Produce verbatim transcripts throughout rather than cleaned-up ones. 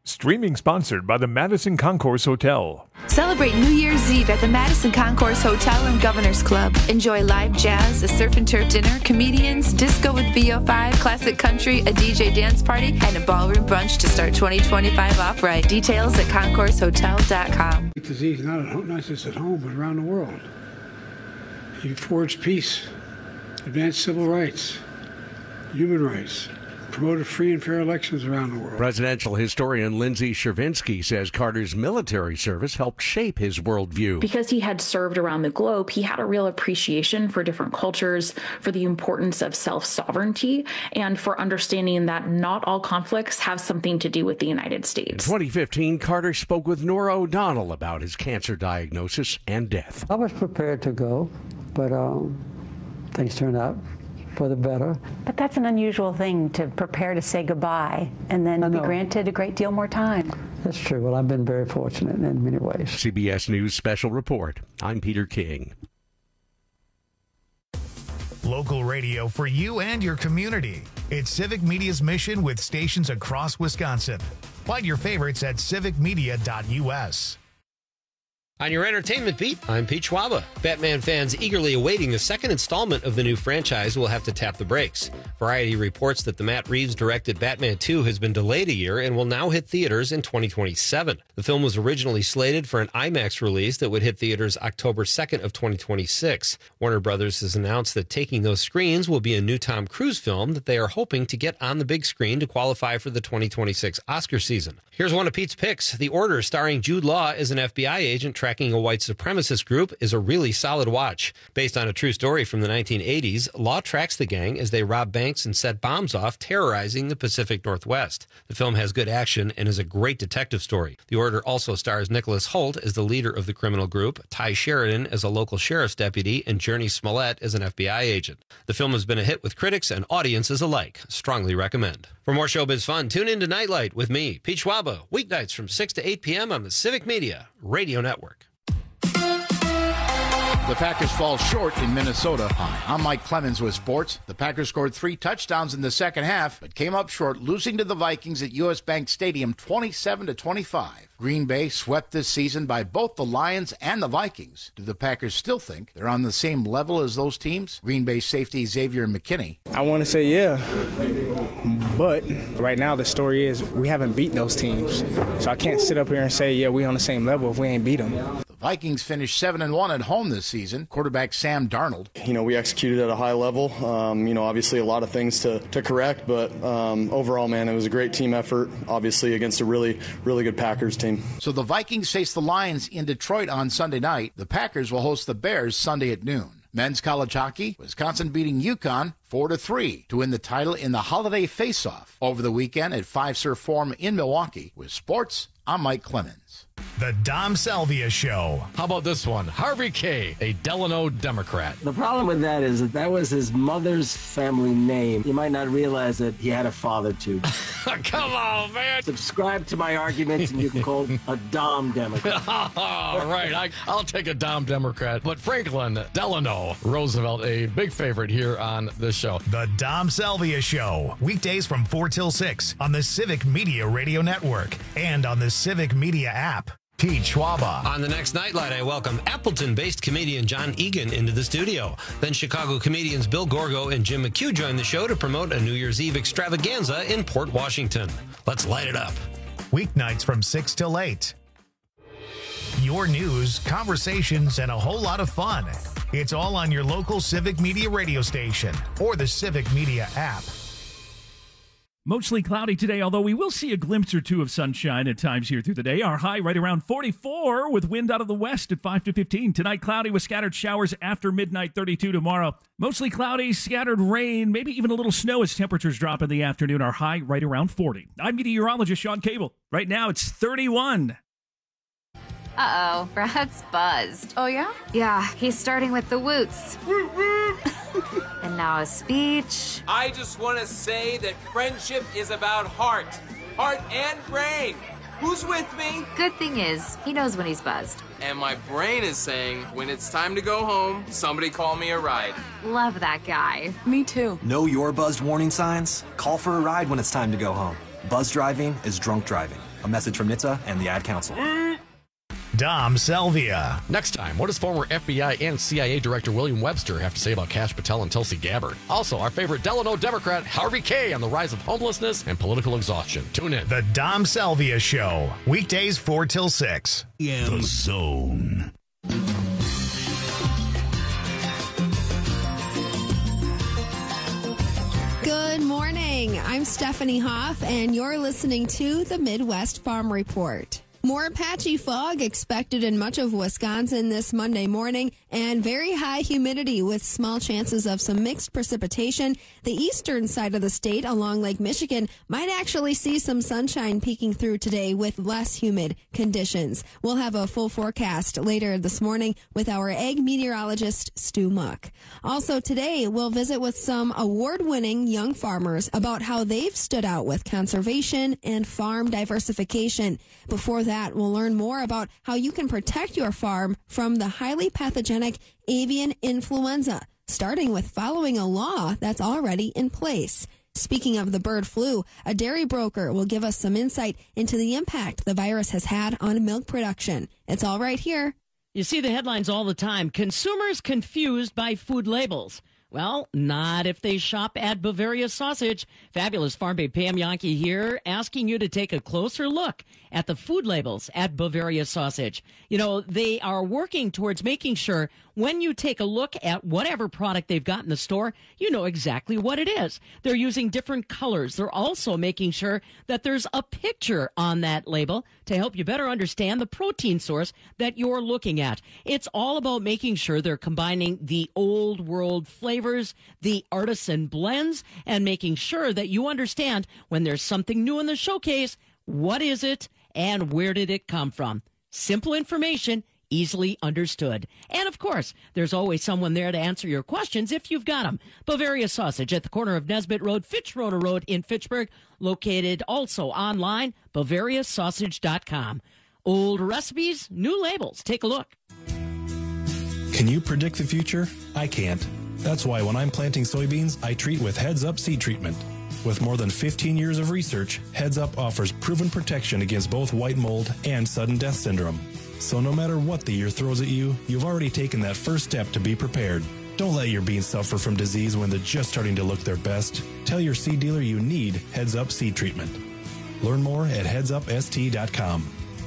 Streaming sponsored by the Madison Concourse Hotel. Celebrate New Year's Eve at the Madison Concourse Hotel and Governor's Club. Enjoy live jazz, a surf and turf dinner, comedians, disco with V O five, classic country, a D J dance party, and a ballroom brunch to start twenty twenty-five off right. Details at concourse hotel dot com. Disease not, at home, not just at home, but around the world. You forged peace, advanced civil rights, human rights, promoted free and fair elections around the world. Presidential historian Lindsay Chervinsky says Carter's military service helped shape his worldview. Because he had served around the globe, he had a real appreciation for different cultures, for the importance of self-sovereignty, and for understanding that not all conflicts have something to do with the United States. In twenty fifteen, Carter spoke with Norah O'Donnell about his cancer diagnosis and death. I was prepared to go, but um, things turned out for the better. But that's an unusual thing, to prepare to say goodbye and then be granted a great deal more time. That's true. Well, I've been very fortunate in many ways. C B S News Special Report. I'm Peter King. Local radio for you and your community. It's Civic Media's mission with stations across Wisconsin. Find your favorites at civic media dot u s. On your entertainment beat, I'm Pete Schwaba. Batman fans eagerly awaiting the second installment of the new franchise will have to tap the brakes. Variety reports that the Matt Reeves-directed Batman two has been delayed a year and will now hit theaters in twenty twenty-seven. The film was originally slated for an IMAX release that would hit theaters October second of twenty twenty-six. Warner Brothers has announced that taking those screens will be a new Tom Cruise film that they are hoping to get on the big screen to qualify for the twenty twenty-six Oscar season. Here's one of Pete's picks. The Order, starring Jude Law as an F B I agent tracking a white supremacist group, is a really solid watch. Based on a true story from the nineteen eighties, Law tracks the gang as they rob banks and set bombs off, terrorizing the Pacific Northwest. The film has good action and is a great detective story. The Order also stars Nicholas Hoult as the leader of the criminal group, Ty Sheridan as a local sheriff's deputy, and Journey Smollett as an F B I agent. The film has been a hit with critics and audiences alike. Strongly recommend. For more showbiz fun, tune in to Nightlight with me, Pete Schwaba, weeknights from six to eight p.m. on the Civic Media Radio Network. The Packers fall short in Minnesota. Hi, I'm Mike Clemens with sports. The Packers scored three touchdowns in the second half, but came up short, losing to the Vikings at U S. Bank Stadium twenty-seven to twenty-five. Green Bay swept this season by both the Lions and the Vikings. Do the Packers still think they're on the same level as those teams? Green Bay safety Xavier McKinney. I want to say yeah, but right now the story is we haven't beat those teams. So I can't sit up here and say, yeah, we on the same level if we ain't beat them. The Vikings finished seven and one at home this season. Quarterback Sam Darnold. You know, we executed at a high level. Um, you know, obviously a lot of things to, to correct, but um, overall, man, it was a great team effort, obviously, against a really, really good Packers team. So the Vikings face the Lions in Detroit on Sunday night. The Packers will host the Bears Sunday at noon. Men's college hockey, Wisconsin beating UConn four to three to win the title in the holiday face-off over the weekend at Fiserv Forum in Milwaukee. With sports, I'm Mike Clemens. The Dom Salvia Show. How about this one? Harvey K., a Delano Democrat. The problem with that is that that was his mother's family name. You might not realize that he had a father, too. Come on, man. Subscribe to my arguments, and you can call him a Dom Democrat. All right, I, I'll take a Dom Democrat. But Franklin Delano Roosevelt, a big favorite here on this show. The Dom Salvia Show. Weekdays from four till six on the Civic Media Radio Network and on the Civic Media app. Pete Schwaba. On the next Nightlight, I welcome Appleton-based comedian John Egan into the studio. Then Chicago comedians Bill Gorgo and Jim McHugh join the show to promote a New Year's Eve extravaganza in Port Washington. Let's light it up. Weeknights from six till eight. Your news, conversations, and a whole lot of fun. It's all on your local Civic Media radio station or the Civic Media app. Mostly cloudy today, although we will see a glimpse or two of sunshine at times here through the day. Our high right around forty-four with wind out of the west at five to fifteen. Tonight, cloudy with scattered showers after midnight, thirty-two tomorrow. Mostly cloudy, scattered rain, maybe even a little snow as temperatures drop in the afternoon. Our high right around forty. I'm meteorologist Sean Cable. Right now, it's thirty-one. Uh-oh, Brad's buzzed. Oh, yeah? Yeah, he's starting with the woots. And now a speech. I just want to say that friendship is about heart. Heart and brain. Who's with me? Good thing is, he knows when he's buzzed. And my brain is saying, when it's time to go home, somebody call me a ride. Love that guy. Me too. Know your buzzed warning signs? Call for a ride when it's time to go home. Buzz driving is drunk driving. A message from N H T S A and the Ad Council. Dom Salvia. Next time, what does former F B I and C I A Director William Webster have to say about Kash Patel and Tulsi Gabbard? Also, our favorite Delano Democrat, Harvey Kaye, on the rise of homelessness and political exhaustion. Tune in. The Dom Salvia Show. Weekdays four till six. The Zone. Good morning. I'm Stephanie Hoff, and you're listening to the Midwest Farm Report. More patchy fog expected in much of Wisconsin this Monday morning, and very high humidity with small chances of some mixed precipitation. The eastern side of the state along Lake Michigan might actually see some sunshine peeking through today with less humid conditions. We'll have a full forecast later this morning with our ag meteorologist, Stu Muck. Also today, we'll visit with some award-winning young farmers about how they've stood out with conservation and farm diversification. Before that, we'll learn more about how you can protect your farm from the highly pathogenic avian influenza, starting with following a law that's already in place. Speaking of the bird flu, a dairy broker will give us some insight into the impact the virus has had on milk production. It's all right here. You see the headlines all the time. Consumers confused by food labels. Well, not if they shop at Bavaria Sausage. Fabulous Farm Babe Pam Yankee here, asking you to take a closer look at the food labels at Bavaria Sausage. You know, they are working towards making sure when you take a look at whatever product they've got in the store, you know exactly what it is. They're using different colors. They're also making sure that there's a picture on that label to help you better understand the protein source that you're looking at. It's all about making sure they're combining the old world flavors, the artisan blends, and making sure that you understand when there's something new in the showcase, what is it and where did it come from? Simple information, easily understood. And of course, there's always someone there to answer your questions if you've got them. Bavaria Sausage at the corner of Nesbitt Road, Fitchrona Road in Fitchburg, located also online, bavaria sausage dot com. Old recipes, new labels. Take a look. Can you predict the future? I can't. That's why when I'm planting soybeans, I treat with Heads Up Seed Treatment. With more than fifteen years of research, Heads Up offers proven protection against both white mold and sudden death syndrome. So no matter what the year throws at you, you've already taken that first step to be prepared. Don't let your beans suffer from disease when they're just starting to look their best. Tell your seed dealer you need Heads Up Seed Treatment. Learn more at heads up s t dot com.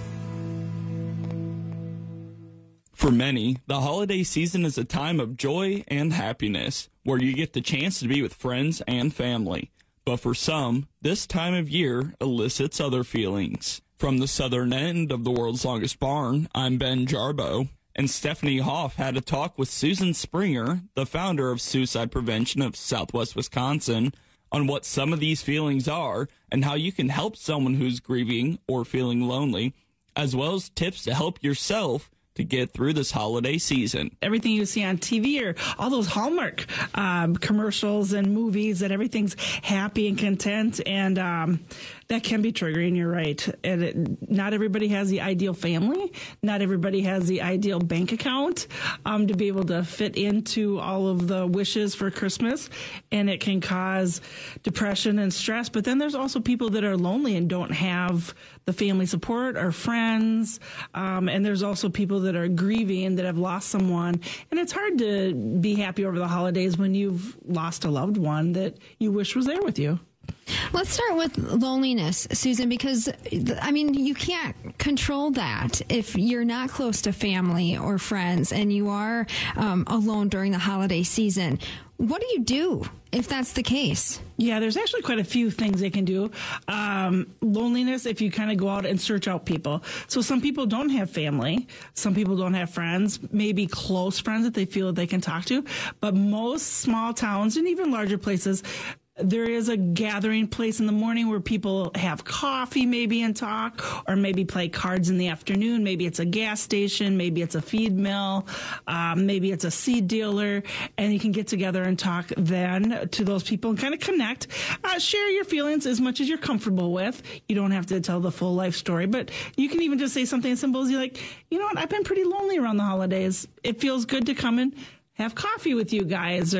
For many, the holiday season is a time of joy and happiness, where you get the chance to be with friends and family. But for some, this time of year elicits other feelings. From the southern end of the world's longest barn, I'm Ben Jarbo, and Stephanie Hoff had a talk with Susan Springer, the founder of Suicide Prevention of Southwest Wisconsin, on what some of these feelings are and how you can help someone who's grieving or feeling lonely, as well as tips to help yourself to get through this holiday season. Everything you see on T V or all those Hallmark um, commercials and movies, that everything's happy and content, and um, that can be triggering. You're right. And it, not everybody has the ideal family. Not everybody has the ideal bank account um, to be able to fit into all of the wishes for Christmas, and it can cause depression and stress. But then there's also people that are lonely and don't have the family support or friends, um, and there's also people that are grieving that have lost someone, and it's hard to be happy over the holidays when you've lost a loved one that you wish was there with you. Let's start with loneliness, Susan, because, I mean, you can't control that if you're not close to family or friends and you are um, alone during the holiday season. What do you do if that's the case? Yeah, there's actually quite a few things they can do. Um, loneliness, if you kind of go out and search out people. So some people don't have family. Some people don't have friends, maybe close friends that they feel that they can talk to. But most small towns and even larger places, there is a gathering place in the morning where people have coffee maybe and talk, or maybe play cards in the afternoon. Maybe it's a gas station. Maybe it's a feed mill. Um, maybe it's a seed dealer. And you can get together and talk then to those people and kind of connect. Uh, share your feelings as much as you're comfortable with. You don't have to tell the full life story, but you can even just say something as simple as you're like, you know what, I've been pretty lonely around the holidays. It feels good to come and have coffee with you guys, or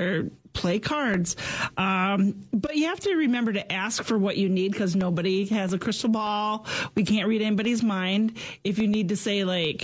play cards. Um, but you have to remember to ask for what you need because nobody has a crystal ball. We can't read anybody's mind. If you need to say like,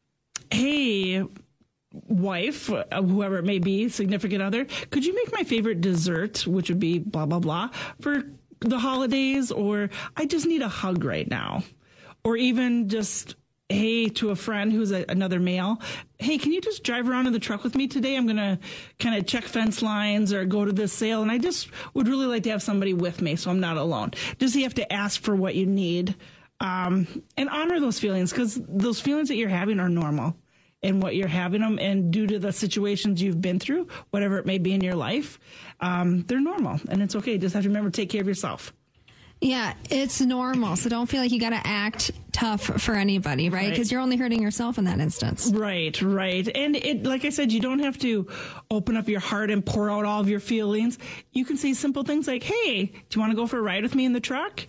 hey, wife, whoever it may be, significant other, could you make my favorite dessert, which would be blah, blah, blah, for the holidays? Or I just need a hug right now. Or even just, hey, to a friend who's a, another male, hey, can you just drive around in the truck with me today? I'm going to kind of check fence lines or go to this sale. And I just would really like to have somebody with me so I'm not alone. Just you have to ask for what you need um, and honor those feelings because those feelings that you're having are normal. And what you're having them, and due to the situations you've been through, whatever it may be in your life, um, they're normal, and it's okay. Just have to remember to take care of yourself. Yeah, it's normal, so don't feel like you got to act tough for anybody, right? Because Right. you're only hurting yourself in that instance. Right, right. And it, like I said, you don't have to open up your heart and pour out all of your feelings. You can say simple things like, hey, do you want to go for a ride with me in the truck?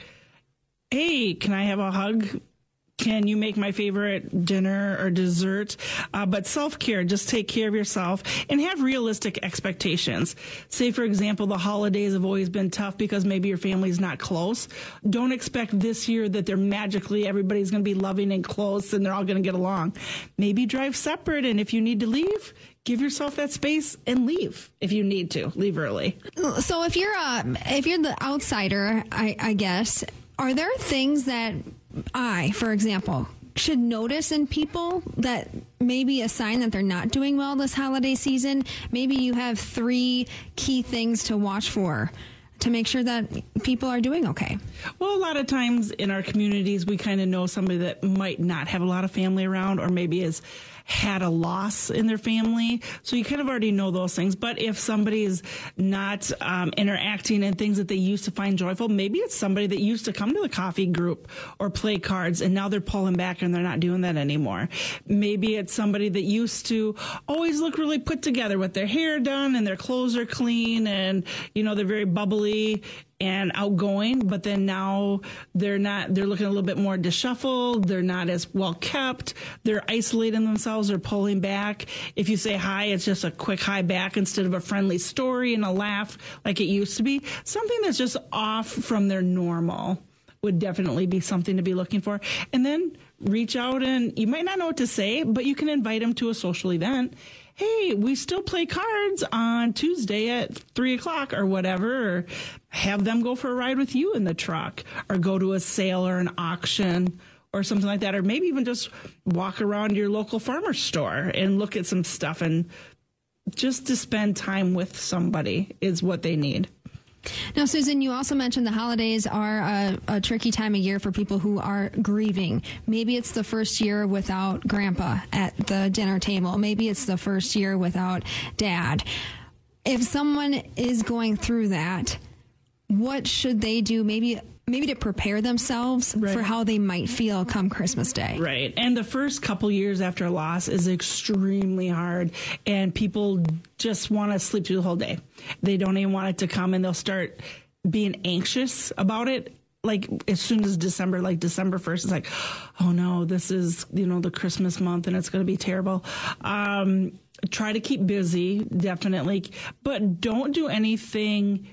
Hey, can I have a hug? Can you make my favorite dinner or dessert? Uh, but self-care, just take care of yourself and have realistic expectations. Say, for example, the holidays have always been tough because maybe your family's not close. Don't expect this year that they're magically, everybody's going to be loving and close and they're all going to get along. Maybe drive separate, and if you need to leave, give yourself that space and leave if you need to. Leave early. So if you're uh, if you're the outsider, I, I guess, are there things that I, for example, should notice in people that may be a sign that they're not doing well this holiday season? Maybe you have three key things to watch for to make sure that people are doing okay. Well, a lot of times in our communities, we kind of know somebody that might not have a lot of family around or maybe has had a loss in their family. So you kind of already know those things. But if somebody is not um, interacting in things that they used to find joyful, maybe it's somebody that used to come to the coffee group or play cards and now they're pulling back and they're not doing that anymore. Maybe it's somebody that used to always look really put together with their hair done and their clothes are clean and, you know, they're very bubbly and outgoing, but then now they're not, they're looking a little bit more disheveled. They're not as well kept. They're isolating themselves or pulling back. If you say hi, it's just a quick hi back instead of a friendly story and a laugh like it used to be. Something that's just off from their normal would definitely be something to be looking for. And then reach out and you might not know what to say, but you can invite them to a social event. Hey, we still play cards on Tuesday at three o'clock or whatever, or have them go for a ride with you in the truck or go to a sale or an auction or something like that. Or maybe even just walk around your local farmer's store and look at some stuff, and just to spend time with somebody is what they need. Now, Susan, you also mentioned the holidays are a, a tricky time of year for people who are grieving. Maybe it's the first year without grandpa at the dinner table. Maybe it's the first year without dad. If someone is going through that, what should they do? Maybe maybe to prepare themselves Right. for how they might feel come Christmas Day. Right. And the first couple years after a loss is extremely hard, and people just want to sleep through the whole day. They don't even want it to come, and they'll start being anxious about it. Like as soon as December, like December first, it's like, oh no, this is, you know, the Christmas month and it's going to be terrible. Um, try to keep busy, definitely, but don't do anything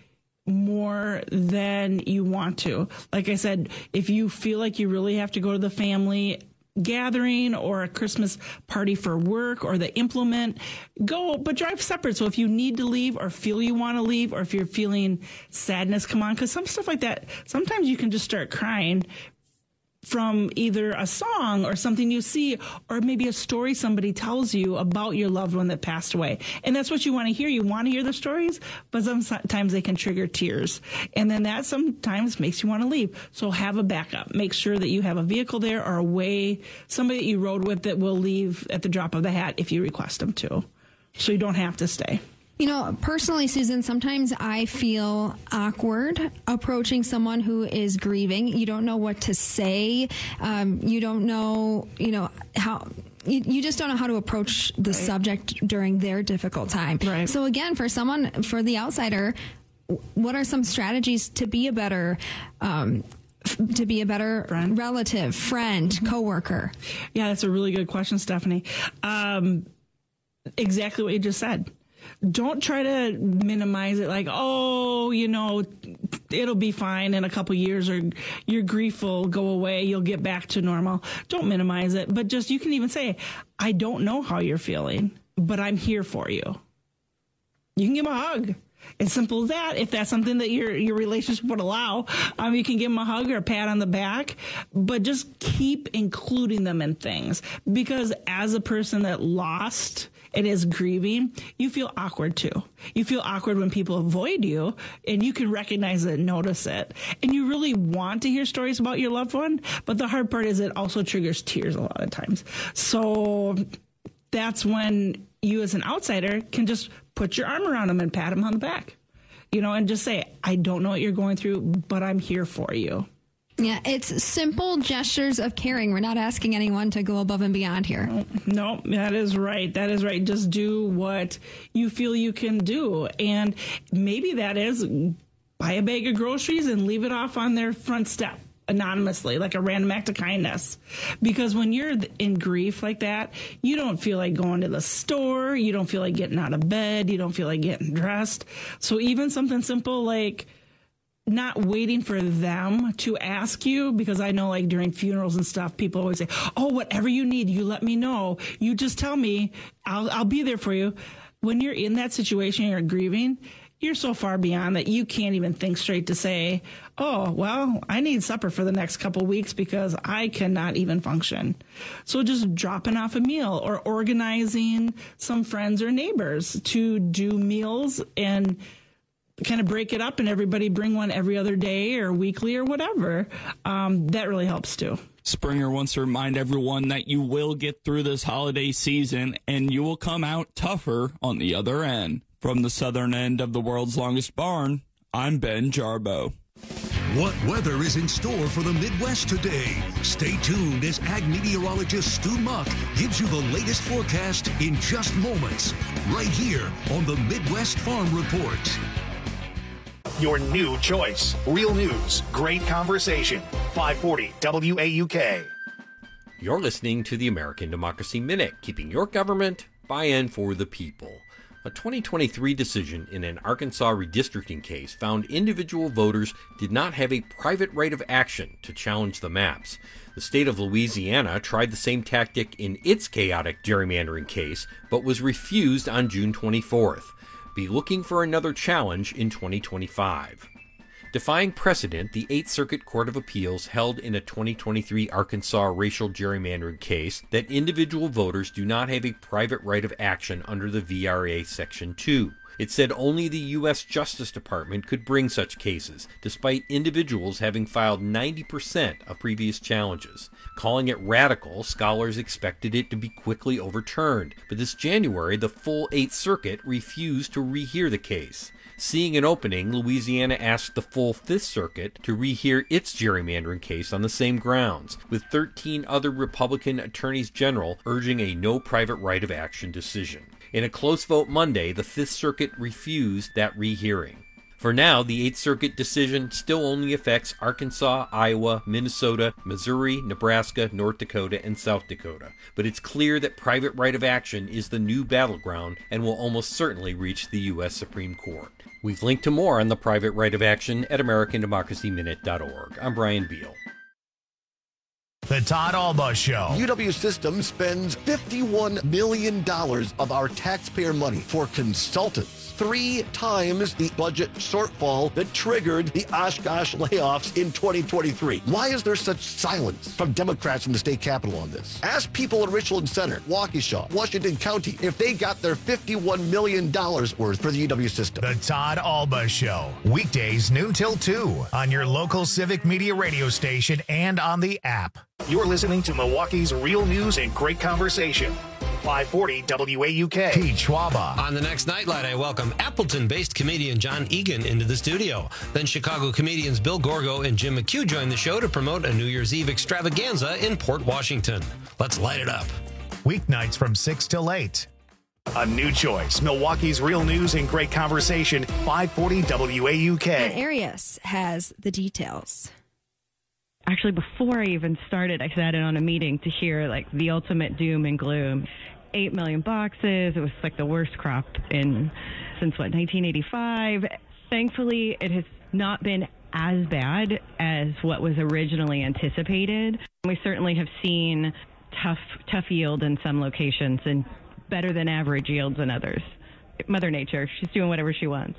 more than you want to. Like I said, if you feel like you really have to go to the family gathering or a Christmas party for work or the implement, go, but drive separate. So if you need to leave or feel you want to leave, or if you're feeling sadness come on, because some stuff like that, sometimes you can just start crying from either a song or something you see, or maybe a story somebody tells you about your loved one that passed away. And that's what you want to hear. You want to hear the stories, but sometimes they can trigger tears. And then that sometimes makes you want to leave. So have a backup. Make sure that you have a vehicle there or a way, somebody that you rode with that will leave at the drop of the hat if you request them to. So you don't have to stay. You know, personally, Susan, sometimes I feel awkward approaching someone who is grieving. You don't know what to say. Um, you don't know, you know, how... You, you just don't know how to approach the right. subject during their difficult time. Right. So again, for someone, for the outsider, what are some strategies to be a better... Um, to be a better friend. relative, friend, mm-hmm. coworker? Yeah, that's a really good question, Stephanie. Um, exactly what you just said. don't try to minimize it like, oh, you know, it'll be fine in a couple years, or your grief will go away. You'll get back to normal. Don't minimize it. But just, you can even say, I don't know how you're feeling, but I'm here for you. You can give them a hug. As simple as that. If that's something that your your relationship would allow, um, you can give them a hug or a pat on the back, but just keep including them in things. Because as a person that lost and is grieving, you feel awkward too. You feel awkward when people avoid you, and you can recognize it and notice it. And you really want to hear stories about your loved one, but the hard part is it also triggers tears a lot of times. So that's when you as an outsider can just put your arm around them and pat them on the back, you know, and just say, I don't know what you're going through, but I'm here for you. Yeah, it's simple gestures of caring. We're not asking anyone to go above and beyond here. No, that is right. That is right. Just do what you feel you can do. And maybe that is buy a bag of groceries and leave it off on their front step anonymously, like a random act of kindness. Because when you're in grief like that, you don't feel like going to the store. You don't feel like getting out of bed. You don't feel like getting dressed. So even something simple like not waiting for them to ask you, because I know like during funerals and stuff, people always say, oh, whatever you need, you let me know. You just tell me, I'll, I'll be there for you. When you're in that situation, you're grieving, you're so far beyond that you can't even think straight to say, oh, well, I need supper for the next couple weeks because I cannot even function. So just dropping off a meal or organizing some friends or neighbors to do meals and kind of break it up and everybody bring one every other day or weekly or whatever. Um, that really helps too. Springer wants to remind everyone that you will get through this holiday season and you will come out tougher on the other end. From the southern end of the world's longest barn, I'm Ben Jarbo. What weather is in store for the Midwest today? Stay tuned as ag meteorologist Stu Muck gives you the latest forecast in just moments, right here on the Midwest Farm Report. Your new choice. Real news, great conversation. five forty W A U K. You're listening to the American Democracy Minute, keeping your government by and for the people. A twenty twenty-three decision in an Arkansas redistricting case found individual voters did not have a private right of action to challenge the maps. The state of Louisiana tried the same tactic in its chaotic gerrymandering case, but was refused on June twenty-fourth. Be looking for another challenge in twenty twenty-five. Defying precedent, the Eighth Circuit Court of Appeals held in a twenty twenty-three Arkansas racial gerrymandering case that individual voters do not have a private right of action under the V R A Section two. It said only the U S Justice Department could bring such cases, despite individuals having filed ninety percent of previous challenges. Calling it radical, scholars expected it to be quickly overturned, but this January the full Eighth Circuit refused to rehear the case. Seeing an opening, Louisiana asked the full Fifth Circuit to rehear its gerrymandering case on the same grounds, with thirteen other Republican attorneys general urging a no private right of action decision. In a close vote Monday, the Fifth Circuit refused that rehearing. For now, the Eighth Circuit decision still only affects Arkansas, Iowa, Minnesota, Missouri, Nebraska, North Dakota, and South Dakota. But it's clear that private right of action is the new battleground and will almost certainly reach the U S Supreme Court. We've linked to more on the private right of action at American Democracy Minute dot org. I'm Brian Beal. The Todd Alba Show. U W Systems spends fifty-one million dollars of our taxpayer money for consultants, three times the budget shortfall that triggered the Oshkosh layoffs in twenty twenty-three. Why is there such silence from Democrats in the state capitol on this? Ask people in Richland Center, Waukesha, Washington County if they got their fifty-one million dollars worth for the U W system. The Todd Alba Show. Weekdays noon till two on your local Civic Media radio station and on the app. You're listening to Milwaukee's real news and great conversation. five forty W A U K. Pete Schwaba. On the next Nightlight, I welcome Appleton-based comedian John Egan into the studio. Then Chicago comedians Bill Gorgo and Jim McHugh join the show to promote a New Year's Eve extravaganza in Port Washington. Let's light it up. Weeknights from six till eight. A new choice. Milwaukee's real news and great conversation. five forty W A U K. And Arias has the details. Actually, before I even started, I sat in on a meeting to hear like the ultimate doom and gloom. eight million boxes. It was like the worst crop in since, what, nineteen eighty-five. Thankfully, it has not been as bad as what was originally anticipated. We certainly have seen tough, tough yield in some locations and better than average yields in others. Mother Nature, she's doing whatever she wants.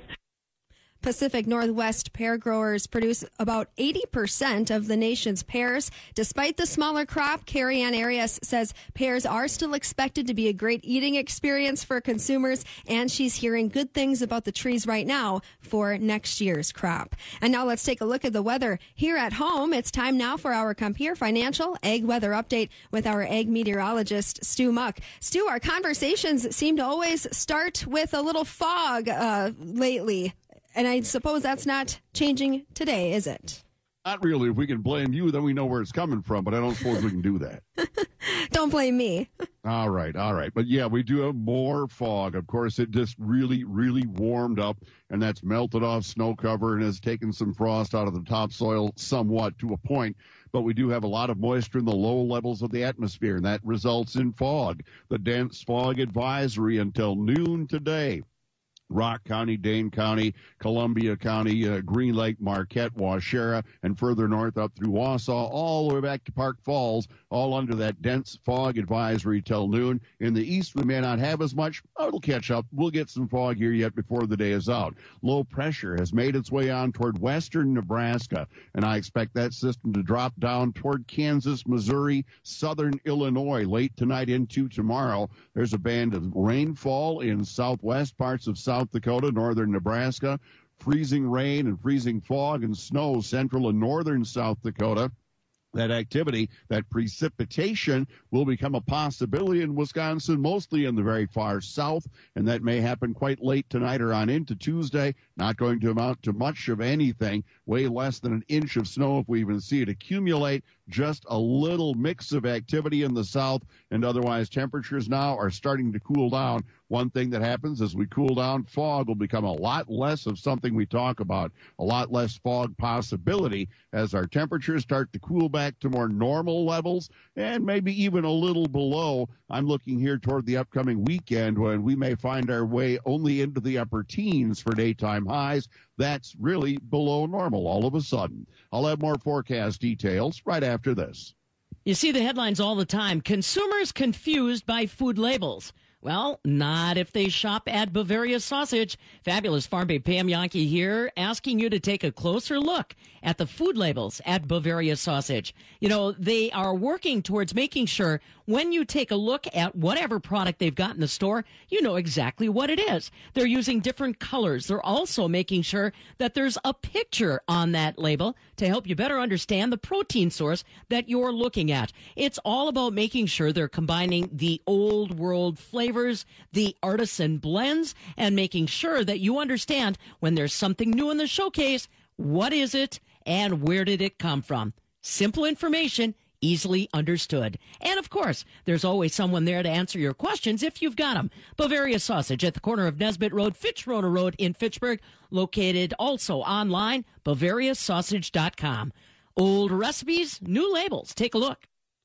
Pacific Northwest pear growers produce about eighty percent of the nation's pears. Despite the smaller crop, Carrie Ann Arias says pears are still expected to be a great eating experience for consumers, and she's hearing good things about the trees right now for next year's crop. And now let's take a look at the weather here at home. It's time now for our Compeer Financial Ag Weather Update with our ag meteorologist, Stu Muck. Stu, our conversations seem to always start with a little fog uh, lately. And I suppose that's not changing today, is it? Not really. If we can blame you, then we know where it's coming from, but I don't suppose we can do that. Don't blame me. All right, all right. But, yeah, we do have more fog. Of course, it just really, really warmed up, and that's melted off snow cover and has taken some frost out of the topsoil somewhat to a point. But we do have a lot of moisture in the low levels of the atmosphere, and that results in fog. The dense fog advisory until noon today. Rock County, Dane County, Columbia County, uh, Green Lake, Marquette, Waushara, and further north up through Wausau, all the way back to Park Falls, all under that dense fog advisory till noon. In the east, we may not have as much. Oh, it'll catch up. We'll get some fog here yet before the day is out. Low pressure has made its way on toward western Nebraska, and I expect that system to drop down toward Kansas, Missouri, southern Illinois late tonight into tomorrow. There's a band of rainfall in southwest parts of South South Dakota, northern Nebraska, freezing rain and freezing fog and snow central and northern South Dakota. That activity, that precipitation will become a possibility in Wisconsin, mostly in the very far south, and that may happen quite late tonight or on into Tuesday. Not going to amount to much of anything, way less than an inch of snow if we even see it accumulate. Just a little mix of activity in the south, and otherwise temperatures now are starting to cool down. One thing that happens as we cool down, fog will become a lot less of something we talk about, a lot less fog possibility as our temperatures start to cool back to more normal levels and maybe even a little below. I'm looking here toward the upcoming weekend when we may find our way only into the upper teens for daytime highs. That's really below normal all of a sudden. I'll have more forecast details right after this. You see the headlines all the time. Consumers confused by food labels. Well, not if they shop at Bavaria Sausage. Fabulous Farm Babe Pam Yankee here, asking you to take a closer look at the food labels at Bavaria Sausage. You know, they are working towards making sure when you take a look at whatever product they've got in the store, you know exactly what it is. They're using different colors. They're also making sure that there's a picture on that label to help you better understand the protein source that you're looking at. It's all about making sure they're combining the old world flavors, the artisan blends, and making sure that you understand when there's something new in the showcase, what is it and where did it come from? Simple information, easily understood. And of course, there's always someone there to answer your questions if you've got them. Bavaria Sausage at the corner of Nesbitt Road, Fitchrona Road in Fitchburg, located also online, bavaria sausage dot com. Old recipes, new labels. Take a look.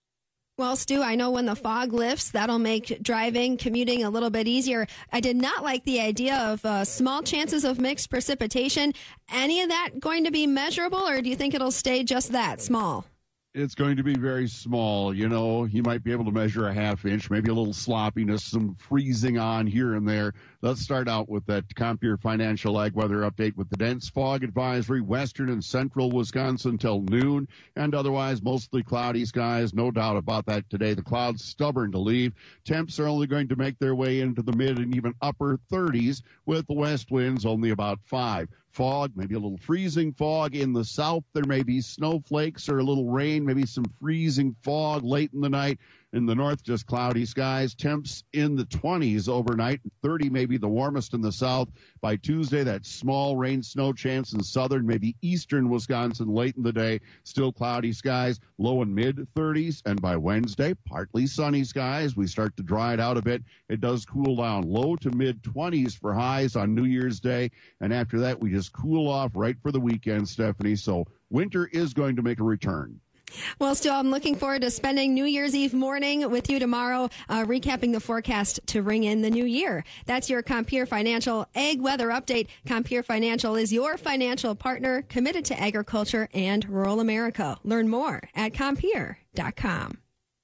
Well, Stu, I know when the fog lifts, that'll make driving, commuting a little bit easier. I did not like the idea of uh, small chances of mixed precipitation. Any of that going to be measurable, or do you think it'll stay just that small? It's going to be very small. You know, you might be able to measure a half inch, maybe a little sloppiness, some freezing on here and there. Let's start out with that Compeer Financial Ag Weather Update with the dense fog advisory, western and central Wisconsin till noon, and otherwise mostly cloudy skies. No doubt about that today. The clouds stubborn to leave. Temps are only going to make their way into the mid and even upper thirties, with the west winds only about five. Fog, maybe a little freezing fog in the south. There may be snowflakes or a little rain, maybe some freezing fog late in the night. In the north, just cloudy skies. Temps in the twenties overnight. thirty may be the warmest in the south. By Tuesday, that small rain snow chance in southern, maybe eastern Wisconsin late in the day. Still cloudy skies, low and mid thirties. And by Wednesday, partly sunny skies. We start to dry it out a bit. It does cool down. Low to mid twenties for highs on New Year's Day. And after that, we just cool off right for the weekend, Stephanie. So winter is going to make a return. Well, Stu, I'm looking forward to spending New Year's Eve morning with you tomorrow, uh, recapping the forecast to ring in the new year. That's your Compeer Financial Ag Weather Update. Compeer Financial is your financial partner committed to agriculture and rural America. Learn more at compeer dot com.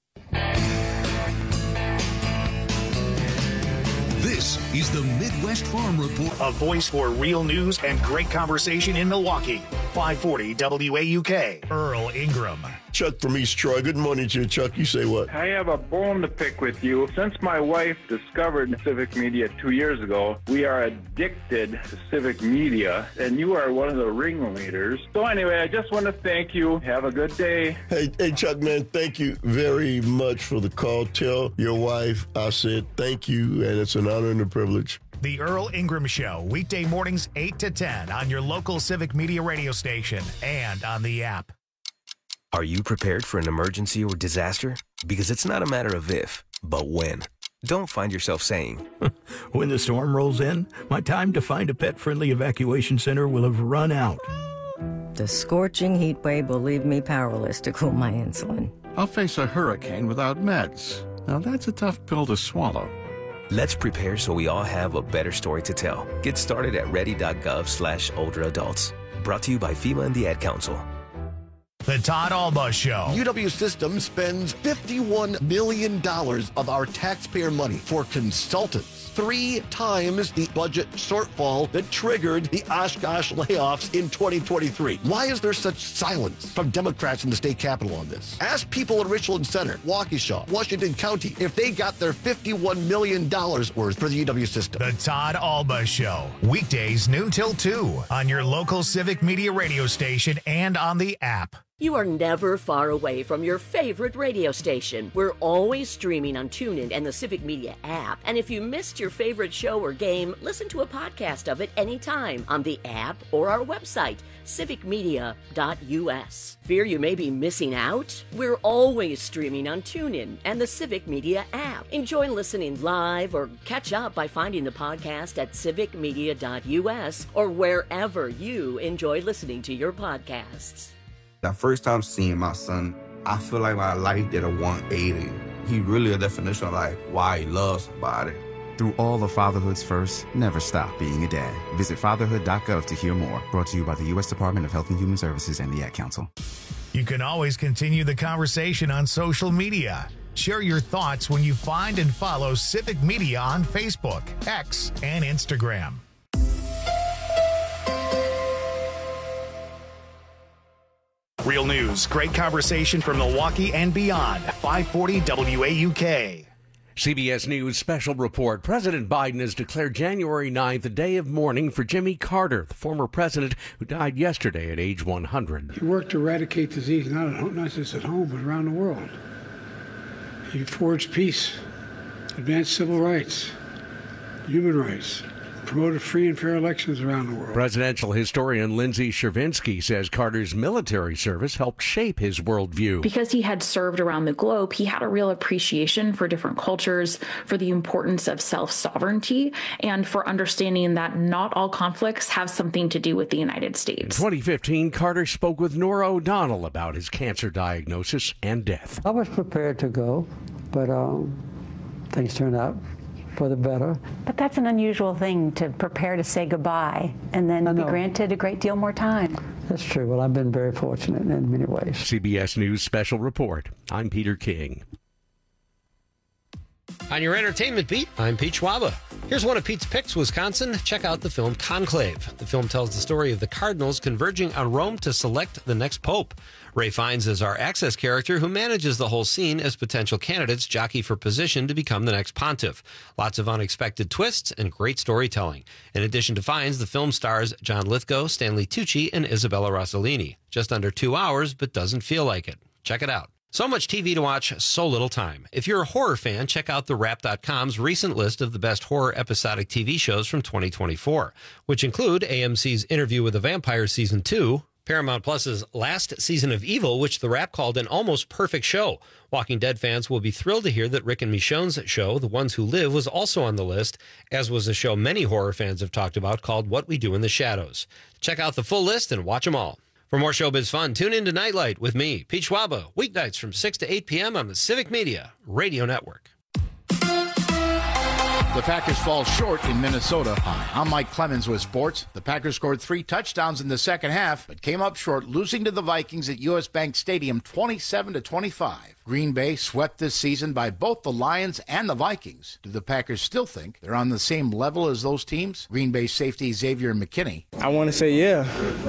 This is the Midwest Farm Report. A voice for real news and great conversation in Milwaukee. five forty W A U K. Earl Ingram. Chuck from East Troy. Good morning to you, Chuck. You say what? I have a bone to pick with you. Since my wife discovered civic media two years ago, we are addicted to civic media, and you are one of the ringleaders. So anyway, I just want to thank you. Have a good day. Hey, hey, Chuck, man, thank you very much for the call. Tell your wife I said thank you, and it's an honor and a privilege. The Earl Ingram Show, weekday mornings eight to ten on your local civic media radio station and on the app. Are you prepared for an emergency or disaster? Because it's not a matter of if, but when. Don't find yourself saying, when the storm rolls in, my time to find a pet-friendly evacuation center will have run out. The scorching heat wave will leave me powerless to cool my insulin. I'll face a hurricane without meds. Now that's a tough pill to swallow. Let's prepare so we all have a better story to tell. Get started at ready.gov slash older adults. Brought to you by FEMA and the Ad Council. The Todd Alba Show. U W Systems spends fifty-one million dollars of our taxpayer money for consultants, three times the budget shortfall that triggered the Oshkosh layoffs in twenty twenty-three. Why is there such silence from Democrats in the state capitol on this? Ask people in Richland Center, Waukesha, Washington County if they got their fifty-one million dollars worth for the U W system. The Todd Alba Show. Weekdays noon till two on your local civic media radio station and on the app. You are never far away from your favorite radio station. We're always streaming on TuneIn and the Civic Media app. And if you missed your favorite show or game, listen to a podcast of it anytime on the app or our website, civic media dot u s. Fear you may be missing out? We're always streaming on TuneIn and the Civic Media app. Enjoy listening live or catch up by finding the podcast at civic media dot u s or wherever you enjoy listening to your podcasts. The first time seeing my son, I feel like my life did a one eighty. He really a definition of like why he loves somebody. Through all of fatherhood's first, never stop being a dad. Visit fatherhood dot gov to hear more. Brought to you by the U S Department of Health and Human Services and the Ad Council. You can always continue the conversation on social media. Share your thoughts when you find and follow Civic Media on Facebook, X, and Instagram. Real news, great conversation from Milwaukee and beyond. five forty W A U K. C B S News special report. President Biden has declared January ninth a day of mourning for Jimmy Carter, the former president who died yesterday at age one hundred. He worked to eradicate disease, not, at home, not just at home, but around the world. He forged peace, advanced civil rights, human rights, promoted free and fair elections around the world. Presidential historian Lindsay Chervinsky says Carter's military service helped shape his worldview. Because he had served around the globe, he had a real appreciation for different cultures, for the importance of self-sovereignty, and for understanding that not all conflicts have something to do with the United States. In twenty fifteen, Carter spoke with Norah O'Donnell about his cancer diagnosis and death. I was prepared to go, but um, things turned out for the better. But that's an unusual thing, to prepare to say goodbye and then be granted a great deal more time. That's true. Well, I've been very fortunate in many ways. C B S News special report. I'm Peter King. On your entertainment beat, I'm Pete Schwaba. Here's one of Pete's picks, Wisconsin. Check out the film Conclave. The film tells the story of the cardinals converging on Rome to select the next pope. Ray Fiennes is our Access character who manages the whole scene as potential candidates jockey for position to become the next pontiff. Lots of unexpected twists and great storytelling. In addition to Fiennes, the film stars John Lithgow, Stanley Tucci, and Isabella Rossellini. Just under two hours, but doesn't feel like it. Check it out. So much T V to watch, so little time. If you're a horror fan, check out the Wrap dot com's recent list of the best horror episodic T V shows from twenty twenty-four, which include A M C's Interview with a Vampire Season two, Paramount Plus's last season of Evil, which The Wrap called an almost perfect show. Walking Dead fans will be thrilled to hear that Rick and Michonne's show, The Ones Who Live, was also on the list, as was a show many horror fans have talked about called What We Do in the Shadows. Check out the full list and watch them all. For more showbiz fun, tune in to Nightlight with me, Pete Schwaba, weeknights from six to eight p.m. on the Civic Media Radio Network. The Packers fall short in Minnesota. Hi, I'm Mike Clemens with sports. The Packers scored three touchdowns in the second half, but came up short, losing to the Vikings at U S. Bank Stadium twenty-seven to twenty-five. Green Bay swept this season by both the Lions and the Vikings. Do the Packers still think they're on the same level as those teams? Green Bay safety Xavier McKinney. I want to say yeah,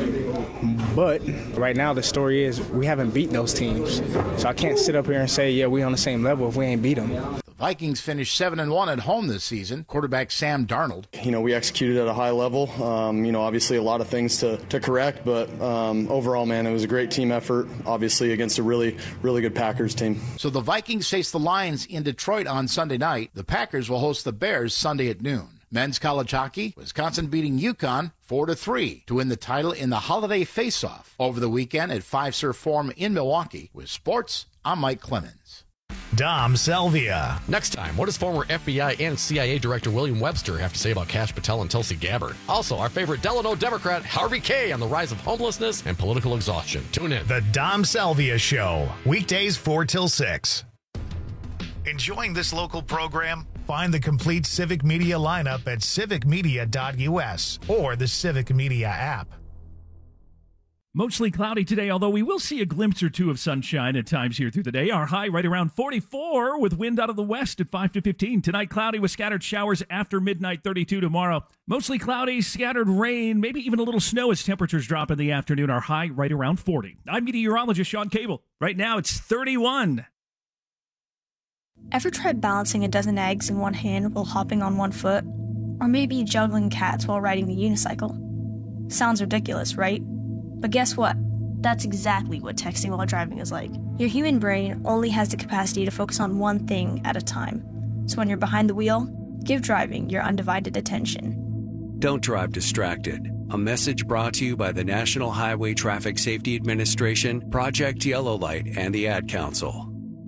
but right now the story is we haven't beaten those teams. So I can't sit up here and say, yeah, we're on the same level if we ain't beat them. Vikings finished seven and one at home this season. Quarterback Sam Darnold. You know, we executed at a high level. Um, you know, obviously a lot of things to, to correct, but um, overall, man, it was a great team effort, obviously, against a really, really good Packers team. So the Vikings face the Lions in Detroit on Sunday night. The Packers will host the Bears Sunday at noon. Men's college hockey, Wisconsin beating UConn four to three to win the title in the Holiday Face-Off over the weekend at Fiserv Forum in Milwaukee. With sports, I'm Mike Clemens. Dom Selvia. Next time, what does former F B I and C I A Director William Webster have to say about Kash Patel and Tulsi Gabbard? Also, our favorite Delano Democrat, Harvey Kaye, on the rise of homelessness and political exhaustion. Tune in. The Dom Selvia Show, weekdays four till six. Enjoying this local program? Find the complete Civic Media lineup at civic media dot u s or the Civic Media app. Mostly cloudy today, although we will see a glimpse or two of sunshine at times here through the day. Our high right around forty-four with wind out of the west at five to fifteen. Tonight, cloudy with scattered showers after midnight, thirty-two tomorrow. Mostly cloudy, scattered rain, maybe even a little snow as temperatures drop in the afternoon. Our high right around forty. I'm meteorologist Sean Cable. Right now, it's thirty-one. Ever tried balancing a dozen eggs in one hand while hopping on one foot? Or maybe juggling cats while riding the unicycle? Sounds ridiculous, right? But guess what? That's exactly what texting while driving is like. Your human brain only has the capacity to focus on one thing at a time. So when you're behind the wheel, give driving your undivided attention. Don't drive distracted. A message brought to you by the National Highway Traffic Safety Administration, Project Yellow Light, and the Ad Council.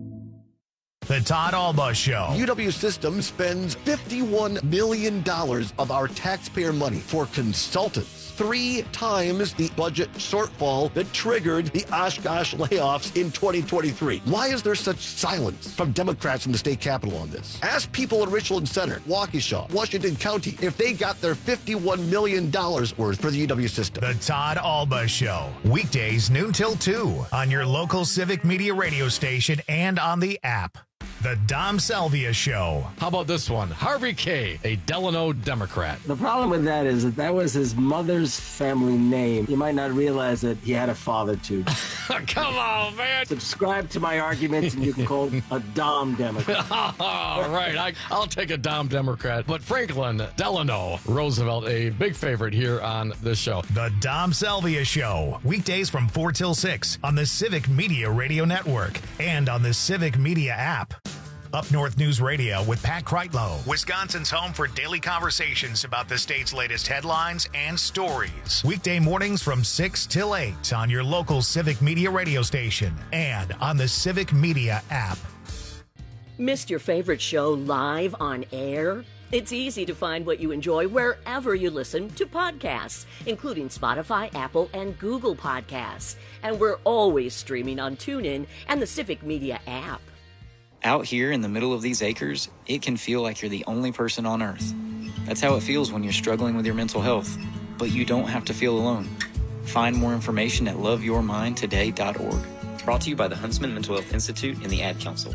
The Todd Alba Show. U W Systems spends fifty-one million dollars of our taxpayer money for consultants. Three times the budget shortfall that triggered the Oshkosh layoffs in twenty twenty-three. Why is there such silence from Democrats in the state capitol on this? Ask people in Richland Center, Waukesha, Washington County, if they got their fifty-one million dollars worth for the U W system. The Todd Alba Show. Weekdays noon till two on your local Civic Media radio station and on the app. The Dom Selvia Show. How about this one? Harvey Kaye, a Delano Democrat. The problem with that is that that was his mother's family name. You might not realize that he had a father, too. Come on, man. Subscribe to my arguments and you can call a Dom Democrat. All right, I, I'll take a Dom Democrat. But Franklin Delano Roosevelt, a big favorite here on this show. The Dom Selvia Show. Weekdays from four till six on the Civic Media Radio Network and on the Civic Media app. Up North News Radio with Pat Kreitlow, Wisconsin's home for daily conversations about the state's latest headlines and stories. Weekday mornings from six till eight on your local Civic Media radio station and on the Civic Media app. Missed your favorite show live on air? It's easy to find what you enjoy wherever you listen to podcasts, including Spotify, Apple, and Google Podcasts. And we're always streaming on TuneIn and the Civic Media app. Out here in the middle of these acres, it can feel like you're the only person on Earth. That's how it feels when you're struggling with your mental health. But you don't have to feel alone. Find more information at love your mind today dot org. Brought to you by the Huntsman Mental Health Institute and the Ad Council.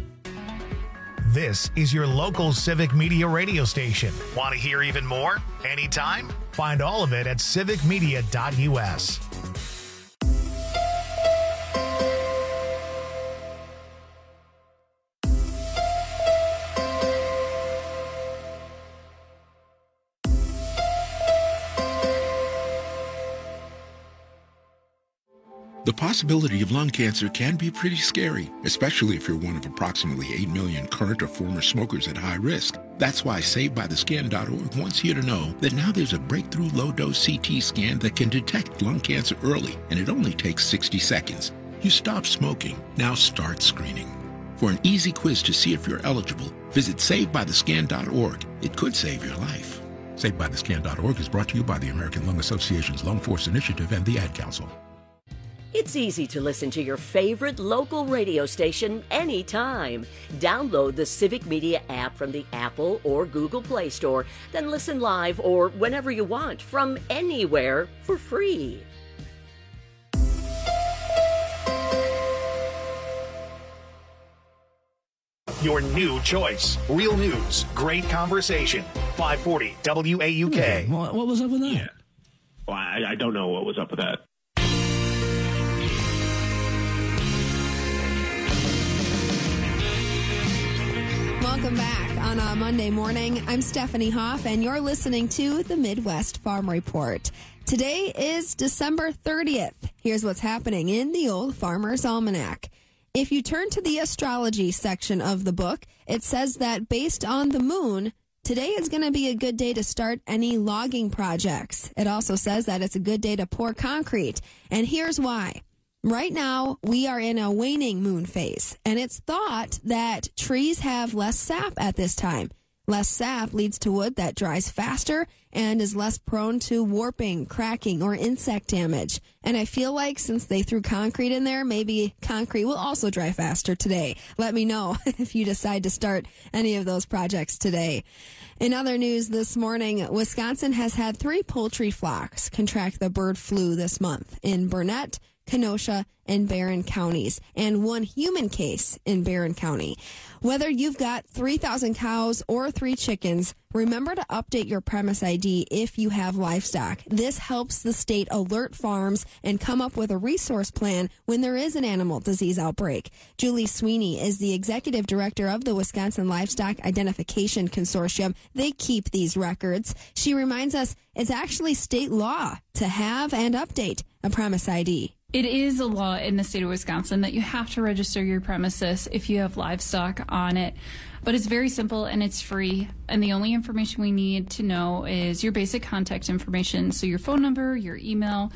This is your local Civic Media radio station. Want to hear even more? Anytime? Find all of it at civic media dot u s. The possibility of lung cancer can be pretty scary, especially if you're one of approximately eight million current or former smokers at high risk. That's why Saved By The Scan dot org wants you to know that now there's a breakthrough low-dose C T scan that can detect lung cancer early, and it only takes sixty seconds. You stop smoking, now start screening. For an easy quiz to see if you're eligible, visit Saved By The Scan dot org. It could save your life. Saved By The Scan dot org is brought to you by the American Lung Association's Lung Force Initiative and the Ad Council. It's easy to listen to your favorite local radio station anytime. Download the Civic Media app from the Apple or Google Play Store, then listen live or whenever you want from anywhere for free. Your new choice. Real news, great conversation. five forty W A U K. Okay. What was up with that? Yeah. Well, I, I don't know what was up with that. Welcome back on a Monday morning. I'm Stephanie Hoff, and you're listening to the Midwest Farm Report. Today is December thirtieth. Here's what's happening in the Old Farmer's Almanac. If you turn to the astrology section of the book, it says that based on the moon, today is going to be a good day to start any logging projects. It also says that it's a good day to pour concrete. And here's why. Right now, we are in a waning moon phase, and it's thought that trees have less sap at this time. Less sap leads to wood that dries faster and is less prone to warping, cracking, or insect damage. And I feel like since they threw concrete in there, maybe concrete will also dry faster today. Let me know if you decide to start any of those projects today. In other news this morning, Wisconsin has had three poultry flocks contract the bird flu this month in Burnett, Kenosha, and Barron counties, and one human case in Barron County. Whether you've got three thousand cows or three chickens, remember to update your premise I D if you have livestock. This helps the state alert farms and come up with a resource plan when there is an animal disease outbreak. Julie Sweeney is the executive director of the Wisconsin Livestock Identification Consortium. They keep these records. She reminds us it's actually state law to have and update a premise I D. It is a law in the state of Wisconsin that you have to register your premises if you have livestock on it. But it's very simple and it's free. And the only information we need to know is your basic contact information. So your phone number, your email,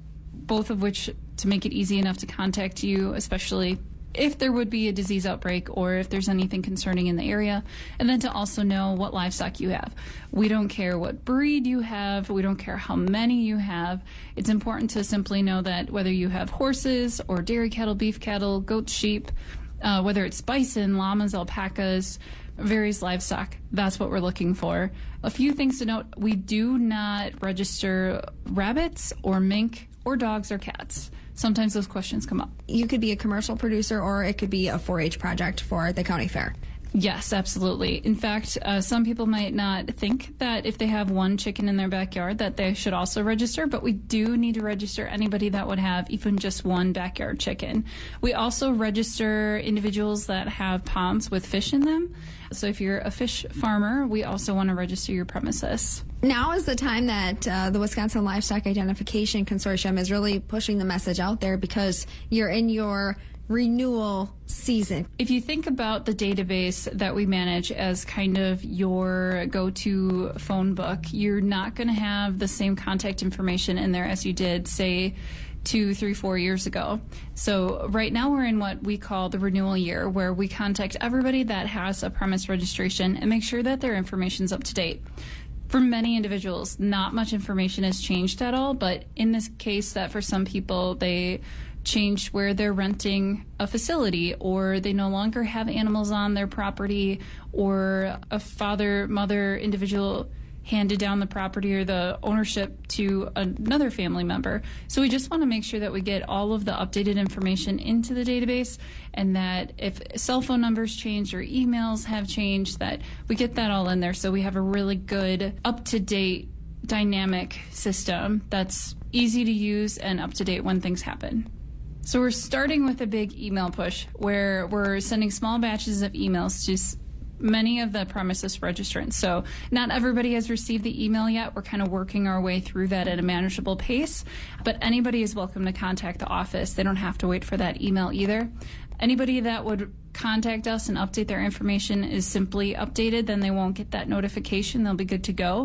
both of which to make it easy enough to contact you, especially if there would be a disease outbreak or if there's anything concerning in the area, and then to also know what livestock you have. We don't care what breed you have. We don't care how many you have. It's important to simply know that whether you have horses or dairy cattle, beef cattle, goats, sheep, uh, whether it's bison, llamas, alpacas, various livestock, that's what we're looking for. A few things to note: we do not register rabbits or mink or dogs or cats. Sometimes those questions come up. You could be a commercial producer or it could be a four H project for the county fair. Yes, absolutely. In fact, uh, some people might not think that if they have one chicken in their backyard that they should also register, but we do need to register anybody that would have even just one backyard chicken. We also register individuals that have ponds with fish in them. So if you're a fish farmer, we also want to register your premises. Now is the time that uh, the Wisconsin Livestock Identification Consortium is really pushing the message out there because you're in your renewal season. If you think about the database that we manage as kind of your go-to phone book, you're not going to have the same contact information in there as you did, say, two, three, four years ago. So right now we're in what we call the renewal year, where we contact everybody that has a premise registration and make sure that their information's up to date. For many individuals, not much information has changed at all, but in this case that for some people, they changed where they're renting a facility, or they no longer have animals on their property, or a father, mother, individual handed down the property or the ownership to another family member. So we just want to make sure that we get all of the updated information into the database, and that if cell phone numbers change or emails have changed, that we get that all in there so we have a really good, up-to-date, dynamic system that's easy to use and up-to-date when things happen. So we're starting with a big email push where we're sending small batches of emails to many of the premises registrants. So not everybody has received the email yet. We're kind of working our way through that at a manageable pace, but anybody is welcome to contact the office. They don't have to wait for that email either. Anybody that would contact us and update their information is simply updated, then they won't get that notification. They'll be good to go.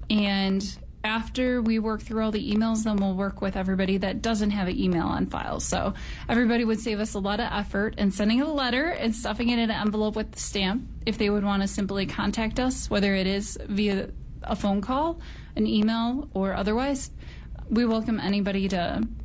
And after we work through all the emails, then we'll work with everybody that doesn't have an email on file. So everybody would save us a lot of effort in sending a letter and stuffing it in an envelope with the stamp if they would want to simply contact us, whether it is via a phone call, an email, or otherwise. We welcome anybody to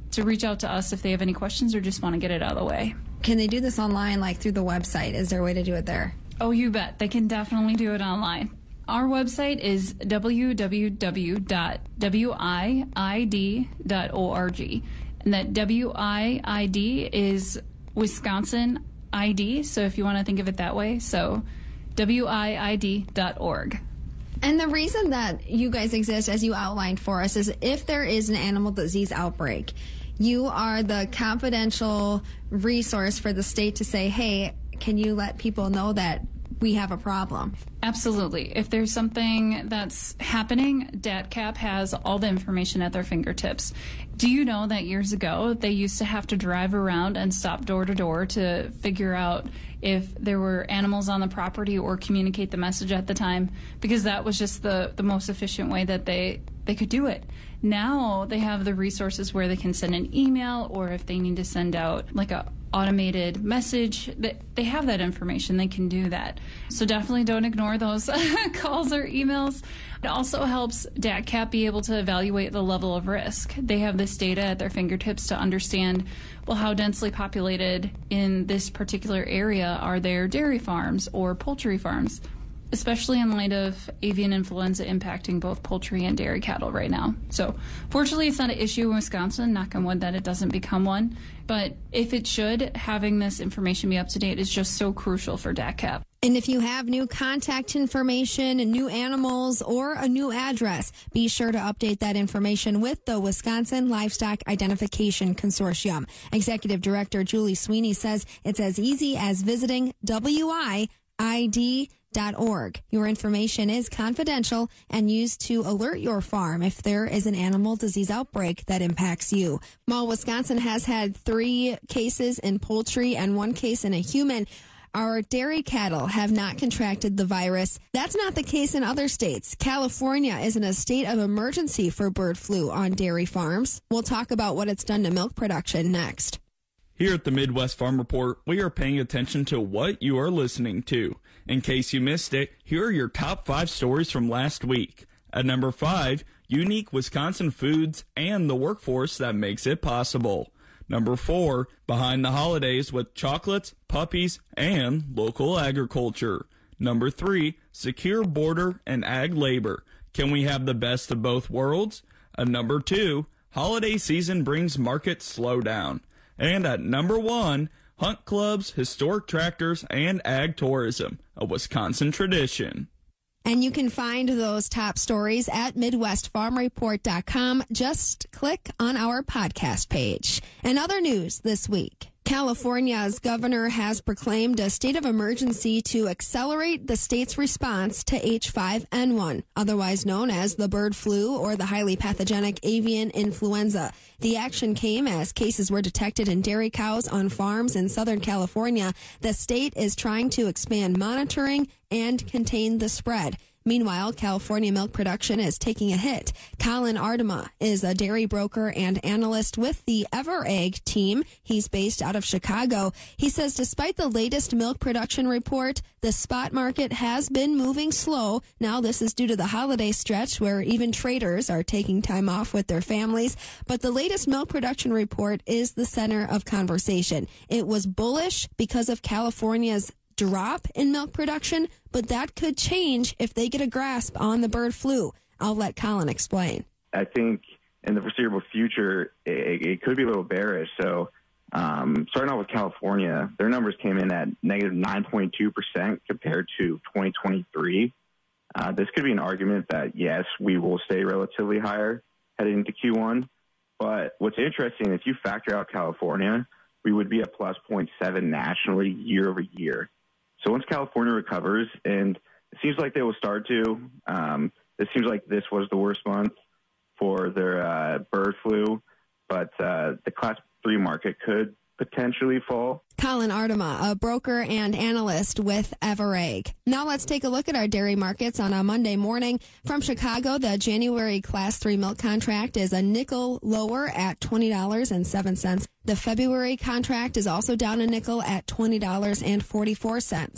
to reach out to us if they have any questions or just want to get it out of the way. Can they do this online, like through the website? Is there a way to do it there? Oh, you bet. They can definitely do it online. Our website is w w w dot w i i d dot org. And that W I I D is Wisconsin I D. So if you want to think of it that way, so w i i d dot org. And the reason that you guys exist, as you outlined for us, is if there is an animal disease outbreak, you are the confidential resource for the state to say, hey, can you let people know that we have a problem? Absolutely. If there's something that's happening, D A T C A P has all the information at their fingertips. Do you know that years ago they used to have to drive around and stop door to door to figure out if there were animals on the property or communicate the message at the time? Because that was just the, the most efficient way that they, they could do it. Now they have the resources where they can send an email, or if they need to send out like a automated message, that they have that information. They can do that. So definitely don't ignore those calls or emails. It also helps D A T C A P be able to evaluate the level of risk. They have this data at their fingertips to understand, well, how densely populated in this particular area are there dairy farms or poultry farms, especially in light of avian influenza impacting both poultry and dairy cattle right now. So fortunately, it's not an issue in Wisconsin, knock on wood that it doesn't become one. But if it should, having this information be up to date is just so crucial for D A T C A P. And if you have new contact information, new animals, or a new address, be sure to update that information with the Wisconsin Livestock Identification Consortium. Executive Director Julie Sweeney says it's as easy as visiting w i i d dot org. Your information is confidential and used to alert your farm if there is an animal disease outbreak that impacts you. While Wisconsin has had three cases in poultry and one case in a human, our dairy cattle have not contracted the virus. That's not the case in other states. California is in a state of emergency for bird flu on dairy farms. We'll talk about what it's done to milk production next. Here at the Midwest Farm Report, we are paying attention to what you are listening to. In case you missed it, here are your top five stories from last week. At number five, unique Wisconsin foods and the workforce that makes it possible. Number four, behind the holidays with chocolates, puppies, and local agriculture. Number three, secure border and ag labor. Can we have the best of both worlds? At number two, holiday season brings market slowdown. And at number one, hunt clubs, historic tractors, and ag tourism, a Wisconsin tradition. And you can find those top stories at midwest farm report dot com. Just click on our podcast page. And other news this week. California's governor has proclaimed a state of emergency to accelerate the state's response to H five N one, otherwise known as the bird flu or the highly pathogenic avian influenza. The action came as cases were detected in dairy cows on farms in Southern California. The state is trying to expand monitoring and contain the spread. Meanwhile, California milk production is taking a hit. Colin Ardema is a dairy broker and analyst with the EverEgg team. He's based out of Chicago. He says despite the latest milk production report, the spot market has been moving slow. Now this is due to the holiday stretch where even traders are taking time off with their families. But the latest milk production report is the center of conversation. It was bullish because of California's drop in milk production, but that could change if they get a grasp on the bird flu. I'll let Colin explain. I think in the foreseeable future, it, it could be a little bearish. So um, starting off with California, their numbers came in at negative nine point two percent compared to twenty twenty-three. Uh, this could be an argument that, yes, we will stay relatively higher heading into Q one. But what's interesting, if you factor out California, we would be at plus zero point seven nationally year over year. So once California recovers, and it seems like they will start to, um, it seems like this was the worst month for their uh, bird flu, but uh, the class three market could potentially fall. Colin Ardema, a broker and analyst with EverEgg. Now let's take a look at our dairy markets on a Monday morning. From Chicago, the January Class three milk contract is a nickel lower at twenty dollars and seven cents. The February contract is also down a nickel at twenty dollars and forty-four cents.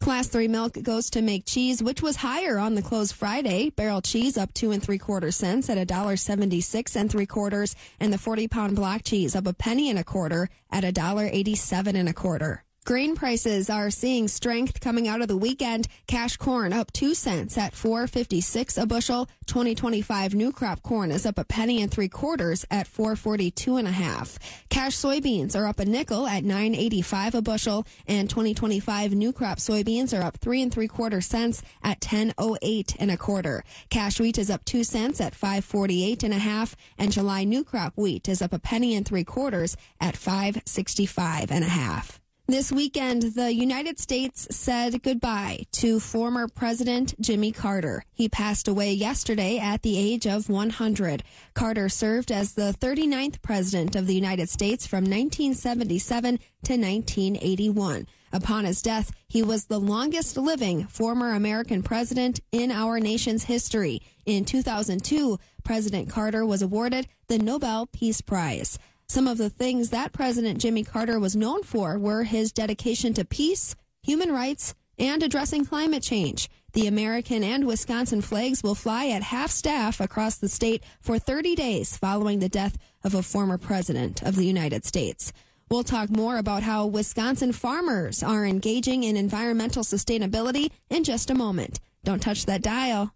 Class three milk goes to make cheese, which was higher on the close Friday. Barrel cheese up two and three quarter cents at a dollar seventy-six and three quarters, and the forty pound block cheese up a penny and a quarter at a dollar eighty-seven and a quarter. Grain prices are seeing strength coming out of the weekend. Cash corn up two cents at four fifty-six a bushel. twenty twenty-five new crop corn is up a penny and three quarters at four forty-two and a half. Cash soybeans are up a nickel at nine eighty-five a bushel, and twenty twenty-five new crop soybeans are up three and three quarter cents at ten oh eight and a quarter. Cash wheat is up two cents at five forty-eight and a half, and July new crop wheat is up a penny and three quarters at five sixty-five and a half. This weekend, the United States said goodbye to former President Jimmy Carter. He passed away yesterday at the age of one hundred. Carter served as the thirty-ninth President of the United States from nineteen seventy-seven to nineteen eighty-one. Upon his death, he was the longest living former American president in our nation's history. In two thousand two, President Carter was awarded the Nobel Peace Prize. Some of the things that President Jimmy Carter was known for were his dedication to peace, human rights, and addressing climate change. The American and Wisconsin flags will fly at half staff across the state for thirty days following the death of a former president of the United States. We'll talk more about how Wisconsin farmers are engaging in environmental sustainability in just a moment. Don't touch that dial.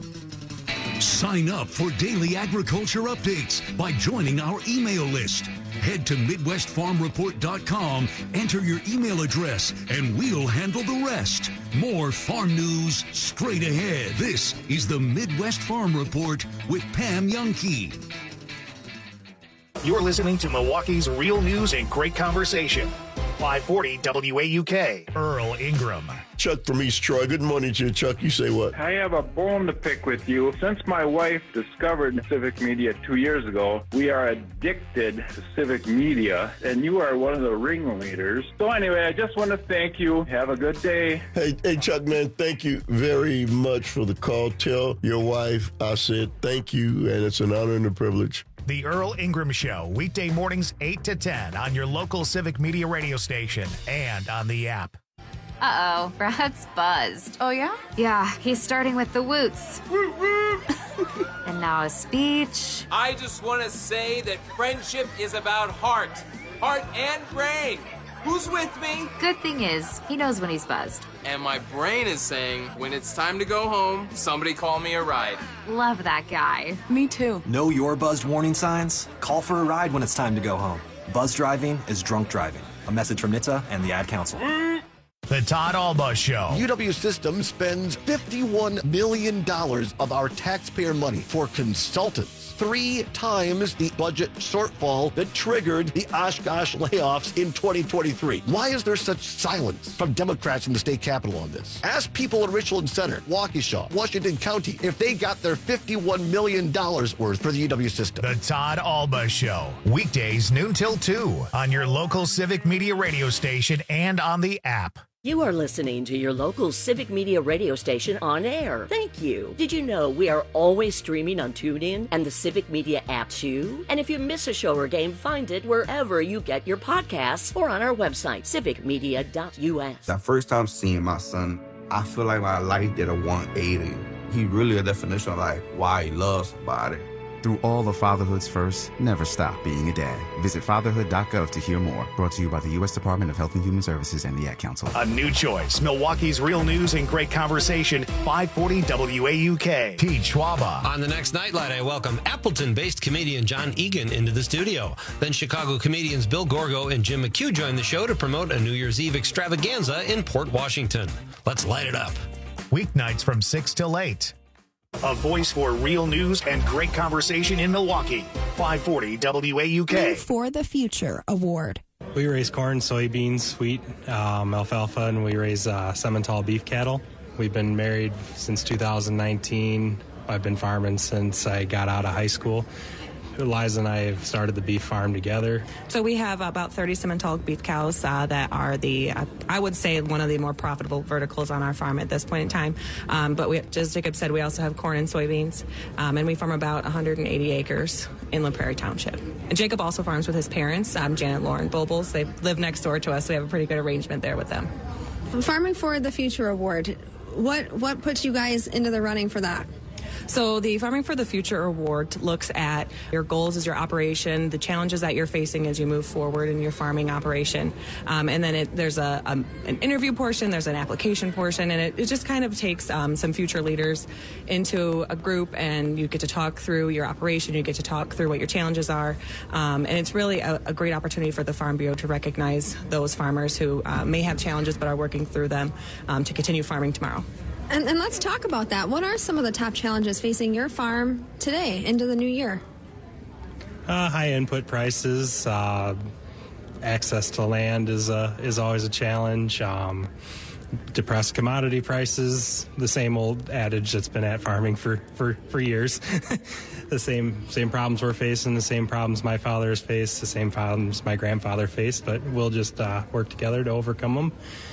Sign up for daily agriculture updates by joining our email list. Head to Midwest Farm Report dot com, enter your email address, and we'll handle the rest. More farm news straight ahead. This is the Midwest Farm Report with Pam Youngkey. You're listening to Milwaukee's Real News and Great Conversation. five forty W A U K. Earl Ingram. Chuck from East Troy. Good morning to you, Chuck. You say what? I have a bone to pick with you. Since my wife discovered civic media two years ago, we are addicted to civic media, and you are one of the ringleaders. So anyway, I just want to thank you. Have a good day. Hey, hey, Chuck, man, thank you very much for the call. Tell your wife I said thank you, and it's an honor and a privilege. The Earl Ingram Show, weekday mornings eight to ten on your local civic media radio station and on the app. Uh-oh, Brad's buzzed. Oh, yeah? Yeah, he's starting with the woots. And now a speech. I just want to say that friendship is about heart. Heart and brain. Who's with me? Good thing is, he knows when he's buzzed. And my brain is saying, when it's time to go home, somebody call me a ride. Love that guy. Me too. Know your buzzed warning signs? Call for a ride when it's time to go home. Buzz driving is drunk driving. A message from N H T S A and the Ad Council. The Todd Alba Show. U W Systems spends fifty-one million dollars of our taxpayer money for consultants, three times the budget shortfall that triggered the Oshkosh layoffs in twenty twenty-three. Why is there such silence from Democrats in the state capitol on this? Ask people in Richland Center, Waukesha, Washington County, if they got their fifty-one million dollars worth for the U W system. The Todd Alba Show. Weekdays noon till two on your local civic media radio station and on the app. You are listening to your local civic media radio station on air. Thank you. Did you know we are always streaming on TuneIn and the Civic Media app too? And if you miss a show or game, find it wherever you get your podcasts or on our website, civic media dot U S. That first time seeing my son, I feel like my life did a one eighty. He really a definition of like why he loves somebody. Through all of fatherhood's first, never stop being a dad. Visit fatherhood dot gov to hear more. Brought to you by the U S Department of Health and Human Services and the Ad Council. A new choice. Milwaukee's Real News and Great Conversation. five forty W A U K. Pete Schwaba. On the next Nightlight, I welcome Appleton-based comedian John Egan into the studio. Then Chicago comedians Bill Gorgo and Jim McHugh join the show to promote a New Year's Eve extravaganza in Port Washington. Let's light it up. Weeknights from six till eight. A voice for real news and great conversation in Milwaukee. five forty W A U K. For the Future Award. We raise corn, soybeans, wheat, um, alfalfa, and we raise uh, Simmental beef cattle. We've been married since two thousand nineteen. I've been farming since I got out of high school. Liza and I have started the beef farm together. So we have about thirty Simmental beef cows uh, that are the, uh, I would say, one of the more profitable verticals on our farm at this point in time. Um, but we, as Jacob said, we also have corn and soybeans, um, and we farm about one hundred eighty acres in La Prairie Township. And Jacob also farms with his parents, um, Janet Lauren Bobles. They live next door to us, so we have a pretty good arrangement there with them. Farming for the Future Award, what what puts you guys into the running for that? So the Farming for the Future Award looks at your goals as your operation, the challenges that you're facing as you move forward in your farming operation. Um, and then it, there's a, a an interview portion, there's an application portion, and it, it just kind of takes um, some future leaders into a group, and you get to talk through your operation, you get to talk through what your challenges are. Um, and it's really a, a great opportunity for the Farm Bureau to recognize those farmers who uh, may have challenges but are working through them um, to continue farming tomorrow. And, and let's talk about that. What are some of the top challenges facing your farm today into the new year? Uh, high input prices, uh, access to land is a, is always a challenge. Um, depressed commodity prices, the same old adage that's been at farming for, for, for years. the same same problems we're facing, the same problems my father has faced, the same problems my grandfather faced, but we'll just uh, work together to overcome them.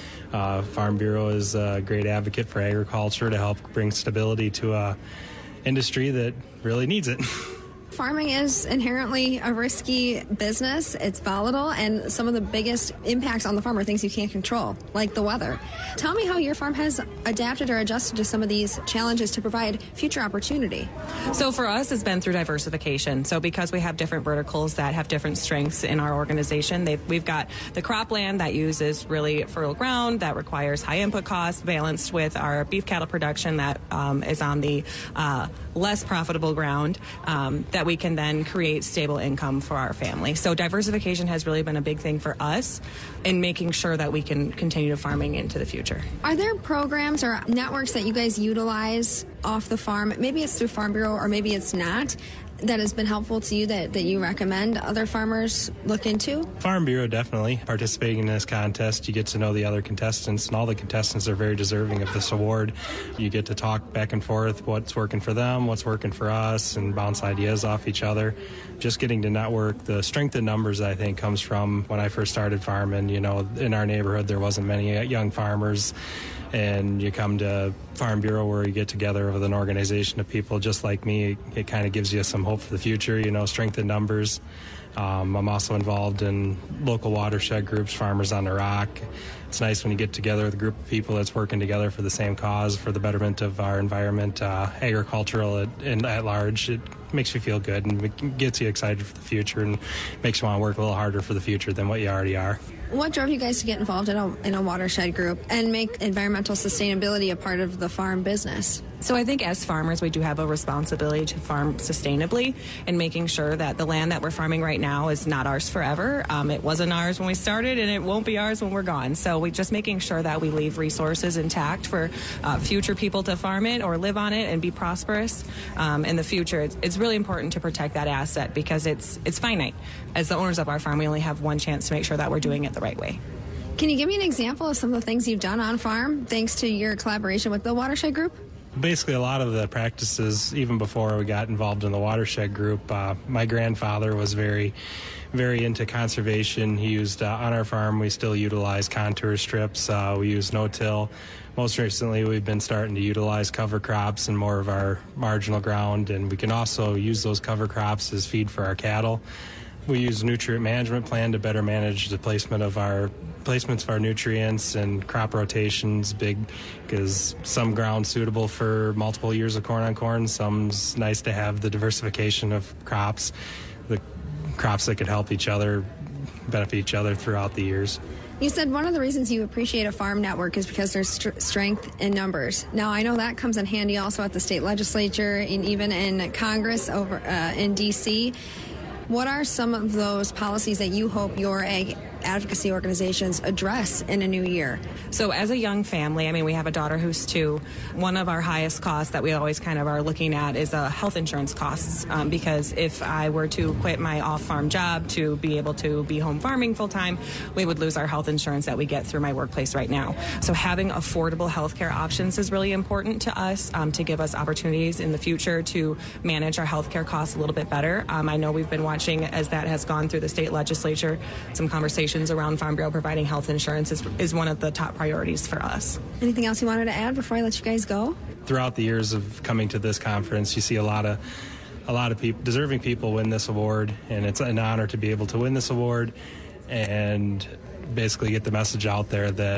Uh, Farm Bureau is a great advocate for agriculture to help bring stability to a industry that really needs it. Farming is inherently a risky business. It's volatile, and some of the biggest impacts on the farm are things you can't control, like the weather. Tell me how your farm has adapted or adjusted to some of these challenges to provide future opportunity. So for us, it's been through diversification. So because we have different verticals that have different strengths in our organization, they've, we've got the cropland that uses really fertile ground that requires high input costs, balanced with our beef cattle production that um, is on the uh, less profitable ground um, that we can then create stable income for our family. So diversification has really been a big thing for us in making sure that we can continue farming into the future. Are there programs or networks that you guys utilize off the farm? Maybe it's through Farm Bureau or maybe it's not, that has been helpful to you that, that you recommend other farmers look into? Farm Bureau, definitely. Participating in this contest, you get to know the other contestants, and all the contestants are very deserving of this award. You get to talk back and forth what's working for them, what's working for us, and bounce ideas off each other. Just getting to network. The strength in numbers, I think, comes from when I first started farming. You know, in our neighborhood, there wasn't many young farmers. And you come to Farm Bureau where you get together with an organization of people just like me. It, it kind of gives you some hope for the future, you know, strength in numbers. Um, I'm also involved in local watershed groups, Farmers on the Rock. It's nice when you get together with a group of people that's working together for the same cause, for the betterment of our environment, uh, agricultural at, and at large. It makes you feel good and it gets you excited for the future and makes you want to work a little harder for the future than what you already are. What drove you guys to get involved in a, in a watershed group and make environmental sustainability a part of the farm business? So I think as farmers, we do have a responsibility to farm sustainably and making sure that the land that we're farming right now is not ours forever. Um, it wasn't ours when we started, and it won't be ours when we're gone. So we just making sure that we leave resources intact for uh, future people to farm it or live on it and be prosperous um, in the future. It's, it's really important to protect that asset because it's it's finite. As the owners of our farm, we only have one chance to make sure that we're doing it the right way. Can you give me an example of some of the things you've done on farm thanks to your collaboration with the Watershed Group? Basically, a lot of the practices, even before we got involved in the Watershed Group, uh, my grandfather was very, very into conservation. He used, uh, on our farm, we still utilize contour strips. Uh, we use no-till. Most recently, we've been starting to utilize cover crops and more of our marginal ground, and we can also use those cover crops as feed for our cattle. We use a nutrient management plan to better manage the placement of our placements of our nutrients and crop rotations. Big because some ground suitable for multiple years of corn on corn. Some's nice to have the diversification of crops, the crops that could help each other, benefit each other throughout the years. You said one of the reasons you appreciate a farm network is because there's st- strength in numbers. Now, I know that comes in handy also at the state legislature and even in Congress over uh, in D C What are some of those policies that you hope your ag advocacy organizations address in a new year? So as a young family, I mean, we have a daughter who's two. One of our highest costs that we always kind of are looking at is uh, health insurance costs, um, because if I were to quit my off-farm job to be able to be home farming full-time, we would lose our health insurance that we get through my workplace right now. So having affordable health care options is really important to us um, to give us opportunities in the future to manage our health care costs a little bit better. Um, I know we've been watching as that has gone through the state legislature, some conversations around Farm Bureau providing health insurance is, is one of the top priorities for us. Anything else you wanted to add before I let you guys go? Throughout the years of coming to this conference, you see a lot of a lot of people, deserving people win this award, and it's an honor to be able to win this award and basically get the message out there that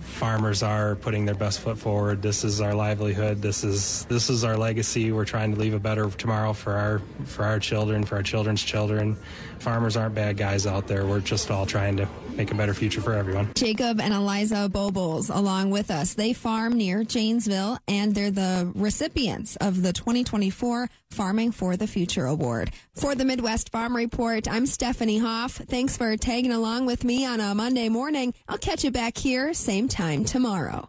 farmers are putting their best foot forward. This is our livelihood. This is this is our legacy. We're trying to leave a better tomorrow for our for our children, for our children's children. Farmers aren't bad guys out there. We're just all trying to make a better future for everyone. Jacob and Eliza Bobles along with us. They farm near Janesville, and they're the recipients of the twenty twenty-four Farming for the Future Award. For the Midwest Farm Report, I'm Stephanie Hoff. Thanks for tagging along with me on a Monday morning. I'll catch you back here, same time tomorrow.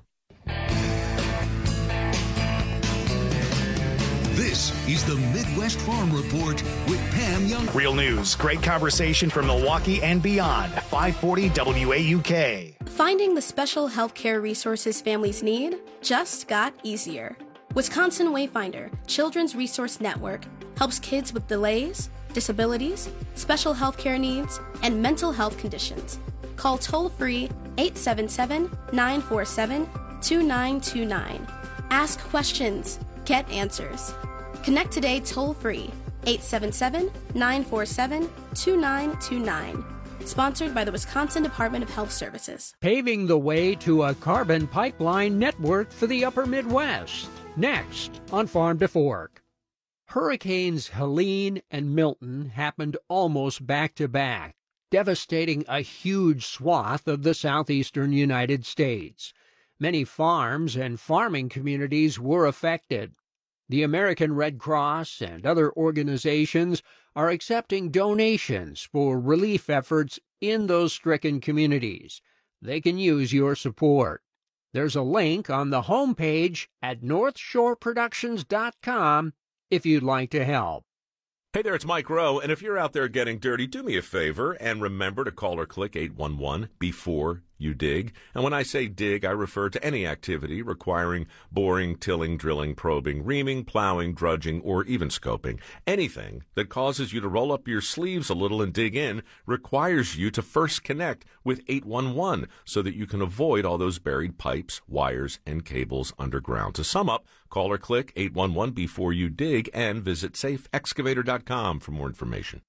This is the Midwest Farm Report with Pam Young. Real news, great conversation from Milwaukee and beyond. five forty W A U K. Finding the special healthcare resources families need just got easier. Wisconsin Wayfinder Children's Resource Network helps kids with delays, disabilities, special healthcare needs, and mental health conditions. Call toll-free eight seven seven, nine four seven, two nine two nine. Ask questions. Get answers. Connect today toll-free eight seven seven, nine four seven, two nine two nine. Sponsored by the Wisconsin Department of Health Services. Paving the way to a carbon pipeline network for the upper Midwest. Next on Farm to Fork. Hurricanes Helene and Milton happened almost back-to-back, devastating a huge swath of the southeastern United States. Many farms and farming communities were affected. The American Red Cross and other organizations are accepting donations for relief efforts in those stricken communities. They can use your support. There's a link on the homepage at north shore productions dot com if you'd like to help. Hey there, it's Mike Rowe, and if you're out there getting dirty, do me a favor and remember to call or click eight one one before you dig. And when I say dig, I refer to any activity requiring boring, tilling, drilling, probing, reaming, plowing, drudging, or even scoping. Anything that causes you to roll up your sleeves a little and dig in requires you to first connect with eight one one so that you can avoid all those buried pipes, wires, and cables underground. To sum up, call or click eight one one before you dig and visit safe excavator dot com for more information.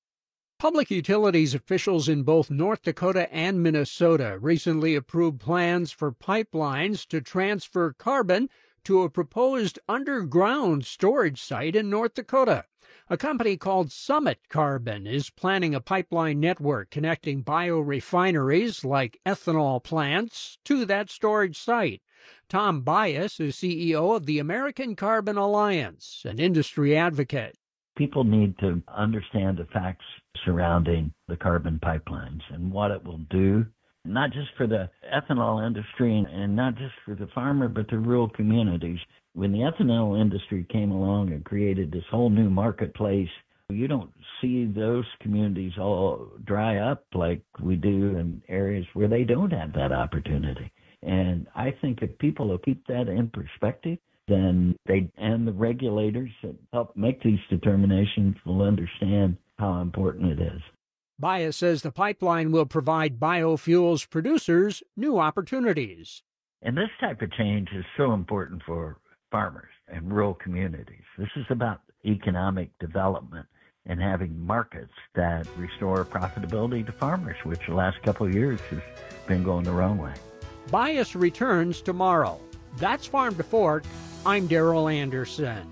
Public utilities officials in both North Dakota and Minnesota recently approved plans for pipelines to transfer carbon to a proposed underground storage site in North Dakota. A company called Summit Carbon is planning a pipeline network connecting biorefineries like ethanol plants to that storage site. Tom Bias is C E O of the American Carbon Alliance, an industry advocate. People need to understand the facts surrounding the carbon pipelines and what it will do, not just for the ethanol industry and not just for the farmer, but the rural communities. When the ethanol industry came along and created this whole new marketplace, you don't see those communities all dry up like we do in areas where they don't have that opportunity. And I think if people will keep that in perspective, then they and the regulators that help make these determinations will understand how important it is. Bias says the pipeline will provide biofuels producers new opportunities. And this type of change is so important for farmers and rural communities. This is about economic development and having markets that restore profitability to farmers, which the last couple of years has been going the wrong way. Bias returns tomorrow. That's Farm to Fork. I'm Daryl Anderson.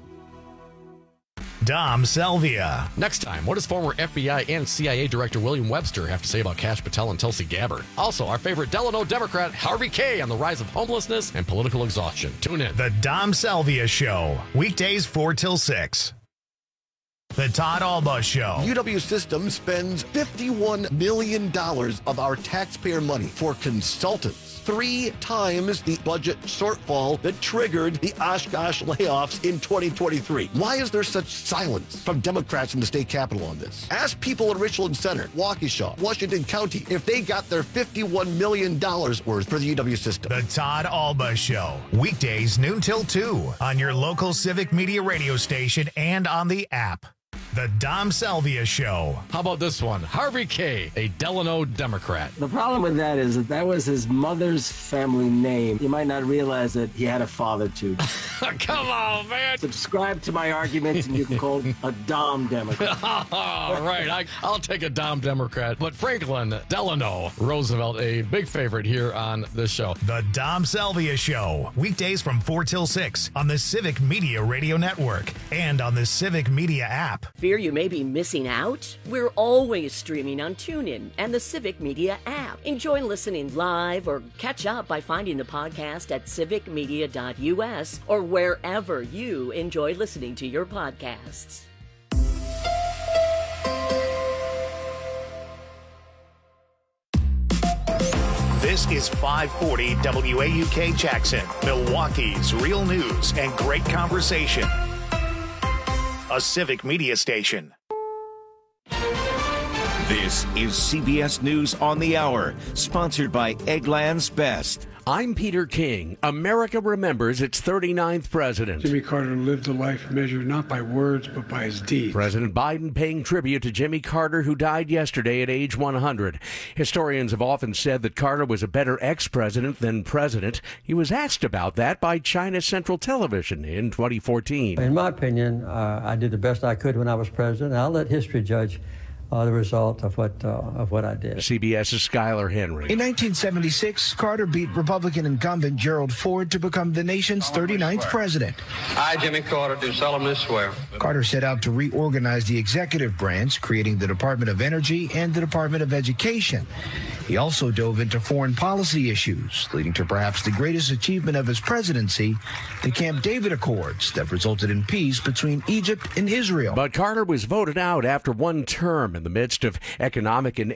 Dom Selvia. Next time, what does former F B I and C I A Director William Webster have to say about Kash Patel and Tulsi Gabbard? Also, our favorite Delano Democrat, Harvey Kaye, on the rise of homelessness and political exhaustion. Tune in. The Dom Selvia Show, weekdays four till six. The Todd Alba Show. U W Systems spends fifty-one million dollars of our taxpayer money for consultants, three times the budget shortfall that triggered the Oshkosh layoffs in twenty twenty-three. Why is there such silence from Democrats in the state capitol on this? Ask people in Richland Center, Waukesha, Washington County if they got their fifty-one million dollars worth for the U W system. The Todd Alba Show, weekdays noon till two on your local Civic Media radio station and on the app. The Dom Salvia Show. How about this one? Harvey Kaye, a Delano Democrat. The problem with that is that that was his mother's family name. You might not realize that he had a father, too. Come on, man. Subscribe to my arguments, and you can call him a Dom Democrat. All right, I, I'll take a Dom Democrat. But Franklin Delano Roosevelt, a big favorite here on this show. The Dom Salvia Show. Weekdays from four till six on the Civic Media Radio Network and on the Civic Media app. Fear you may be missing out? We're always streaming on TuneIn and the Civic Media app. Enjoy listening live or catch up by finding the podcast at civic media dot u s or wherever you enjoy listening to your podcasts. This is five forty W A U K Jackson, Milwaukee's real news and great conversation. A Civic Media station. This is C B S News on the Hour, sponsored by Eggland's Best. I'm Peter King. America remembers its thirty-ninth president. Jimmy Carter lived a life measured not by words, but by his deeds. President Biden paying tribute to Jimmy Carter, who died yesterday at age one hundred. Historians have often said that Carter was a better ex-president than president. He was asked about that by China Central Television in twenty fourteen. In my opinion, uh, I did the best I could when I was president. I'll let history judge Uh, the result of what uh, of what I did. CBS's Skylar Henry. In nineteen seventy-six, Carter beat Republican incumbent Gerald Ford to become the nation's thirty-ninth president. I, Jimmy Carter, do solemnly swear. Carter set out to reorganize the executive branch, creating the Department of Energy and the Department of Education. He also dove into foreign policy issues, leading to perhaps the greatest achievement of his presidency, the Camp David Accords that resulted in peace between Egypt and Israel. But Carter was voted out after one term in the midst of economic and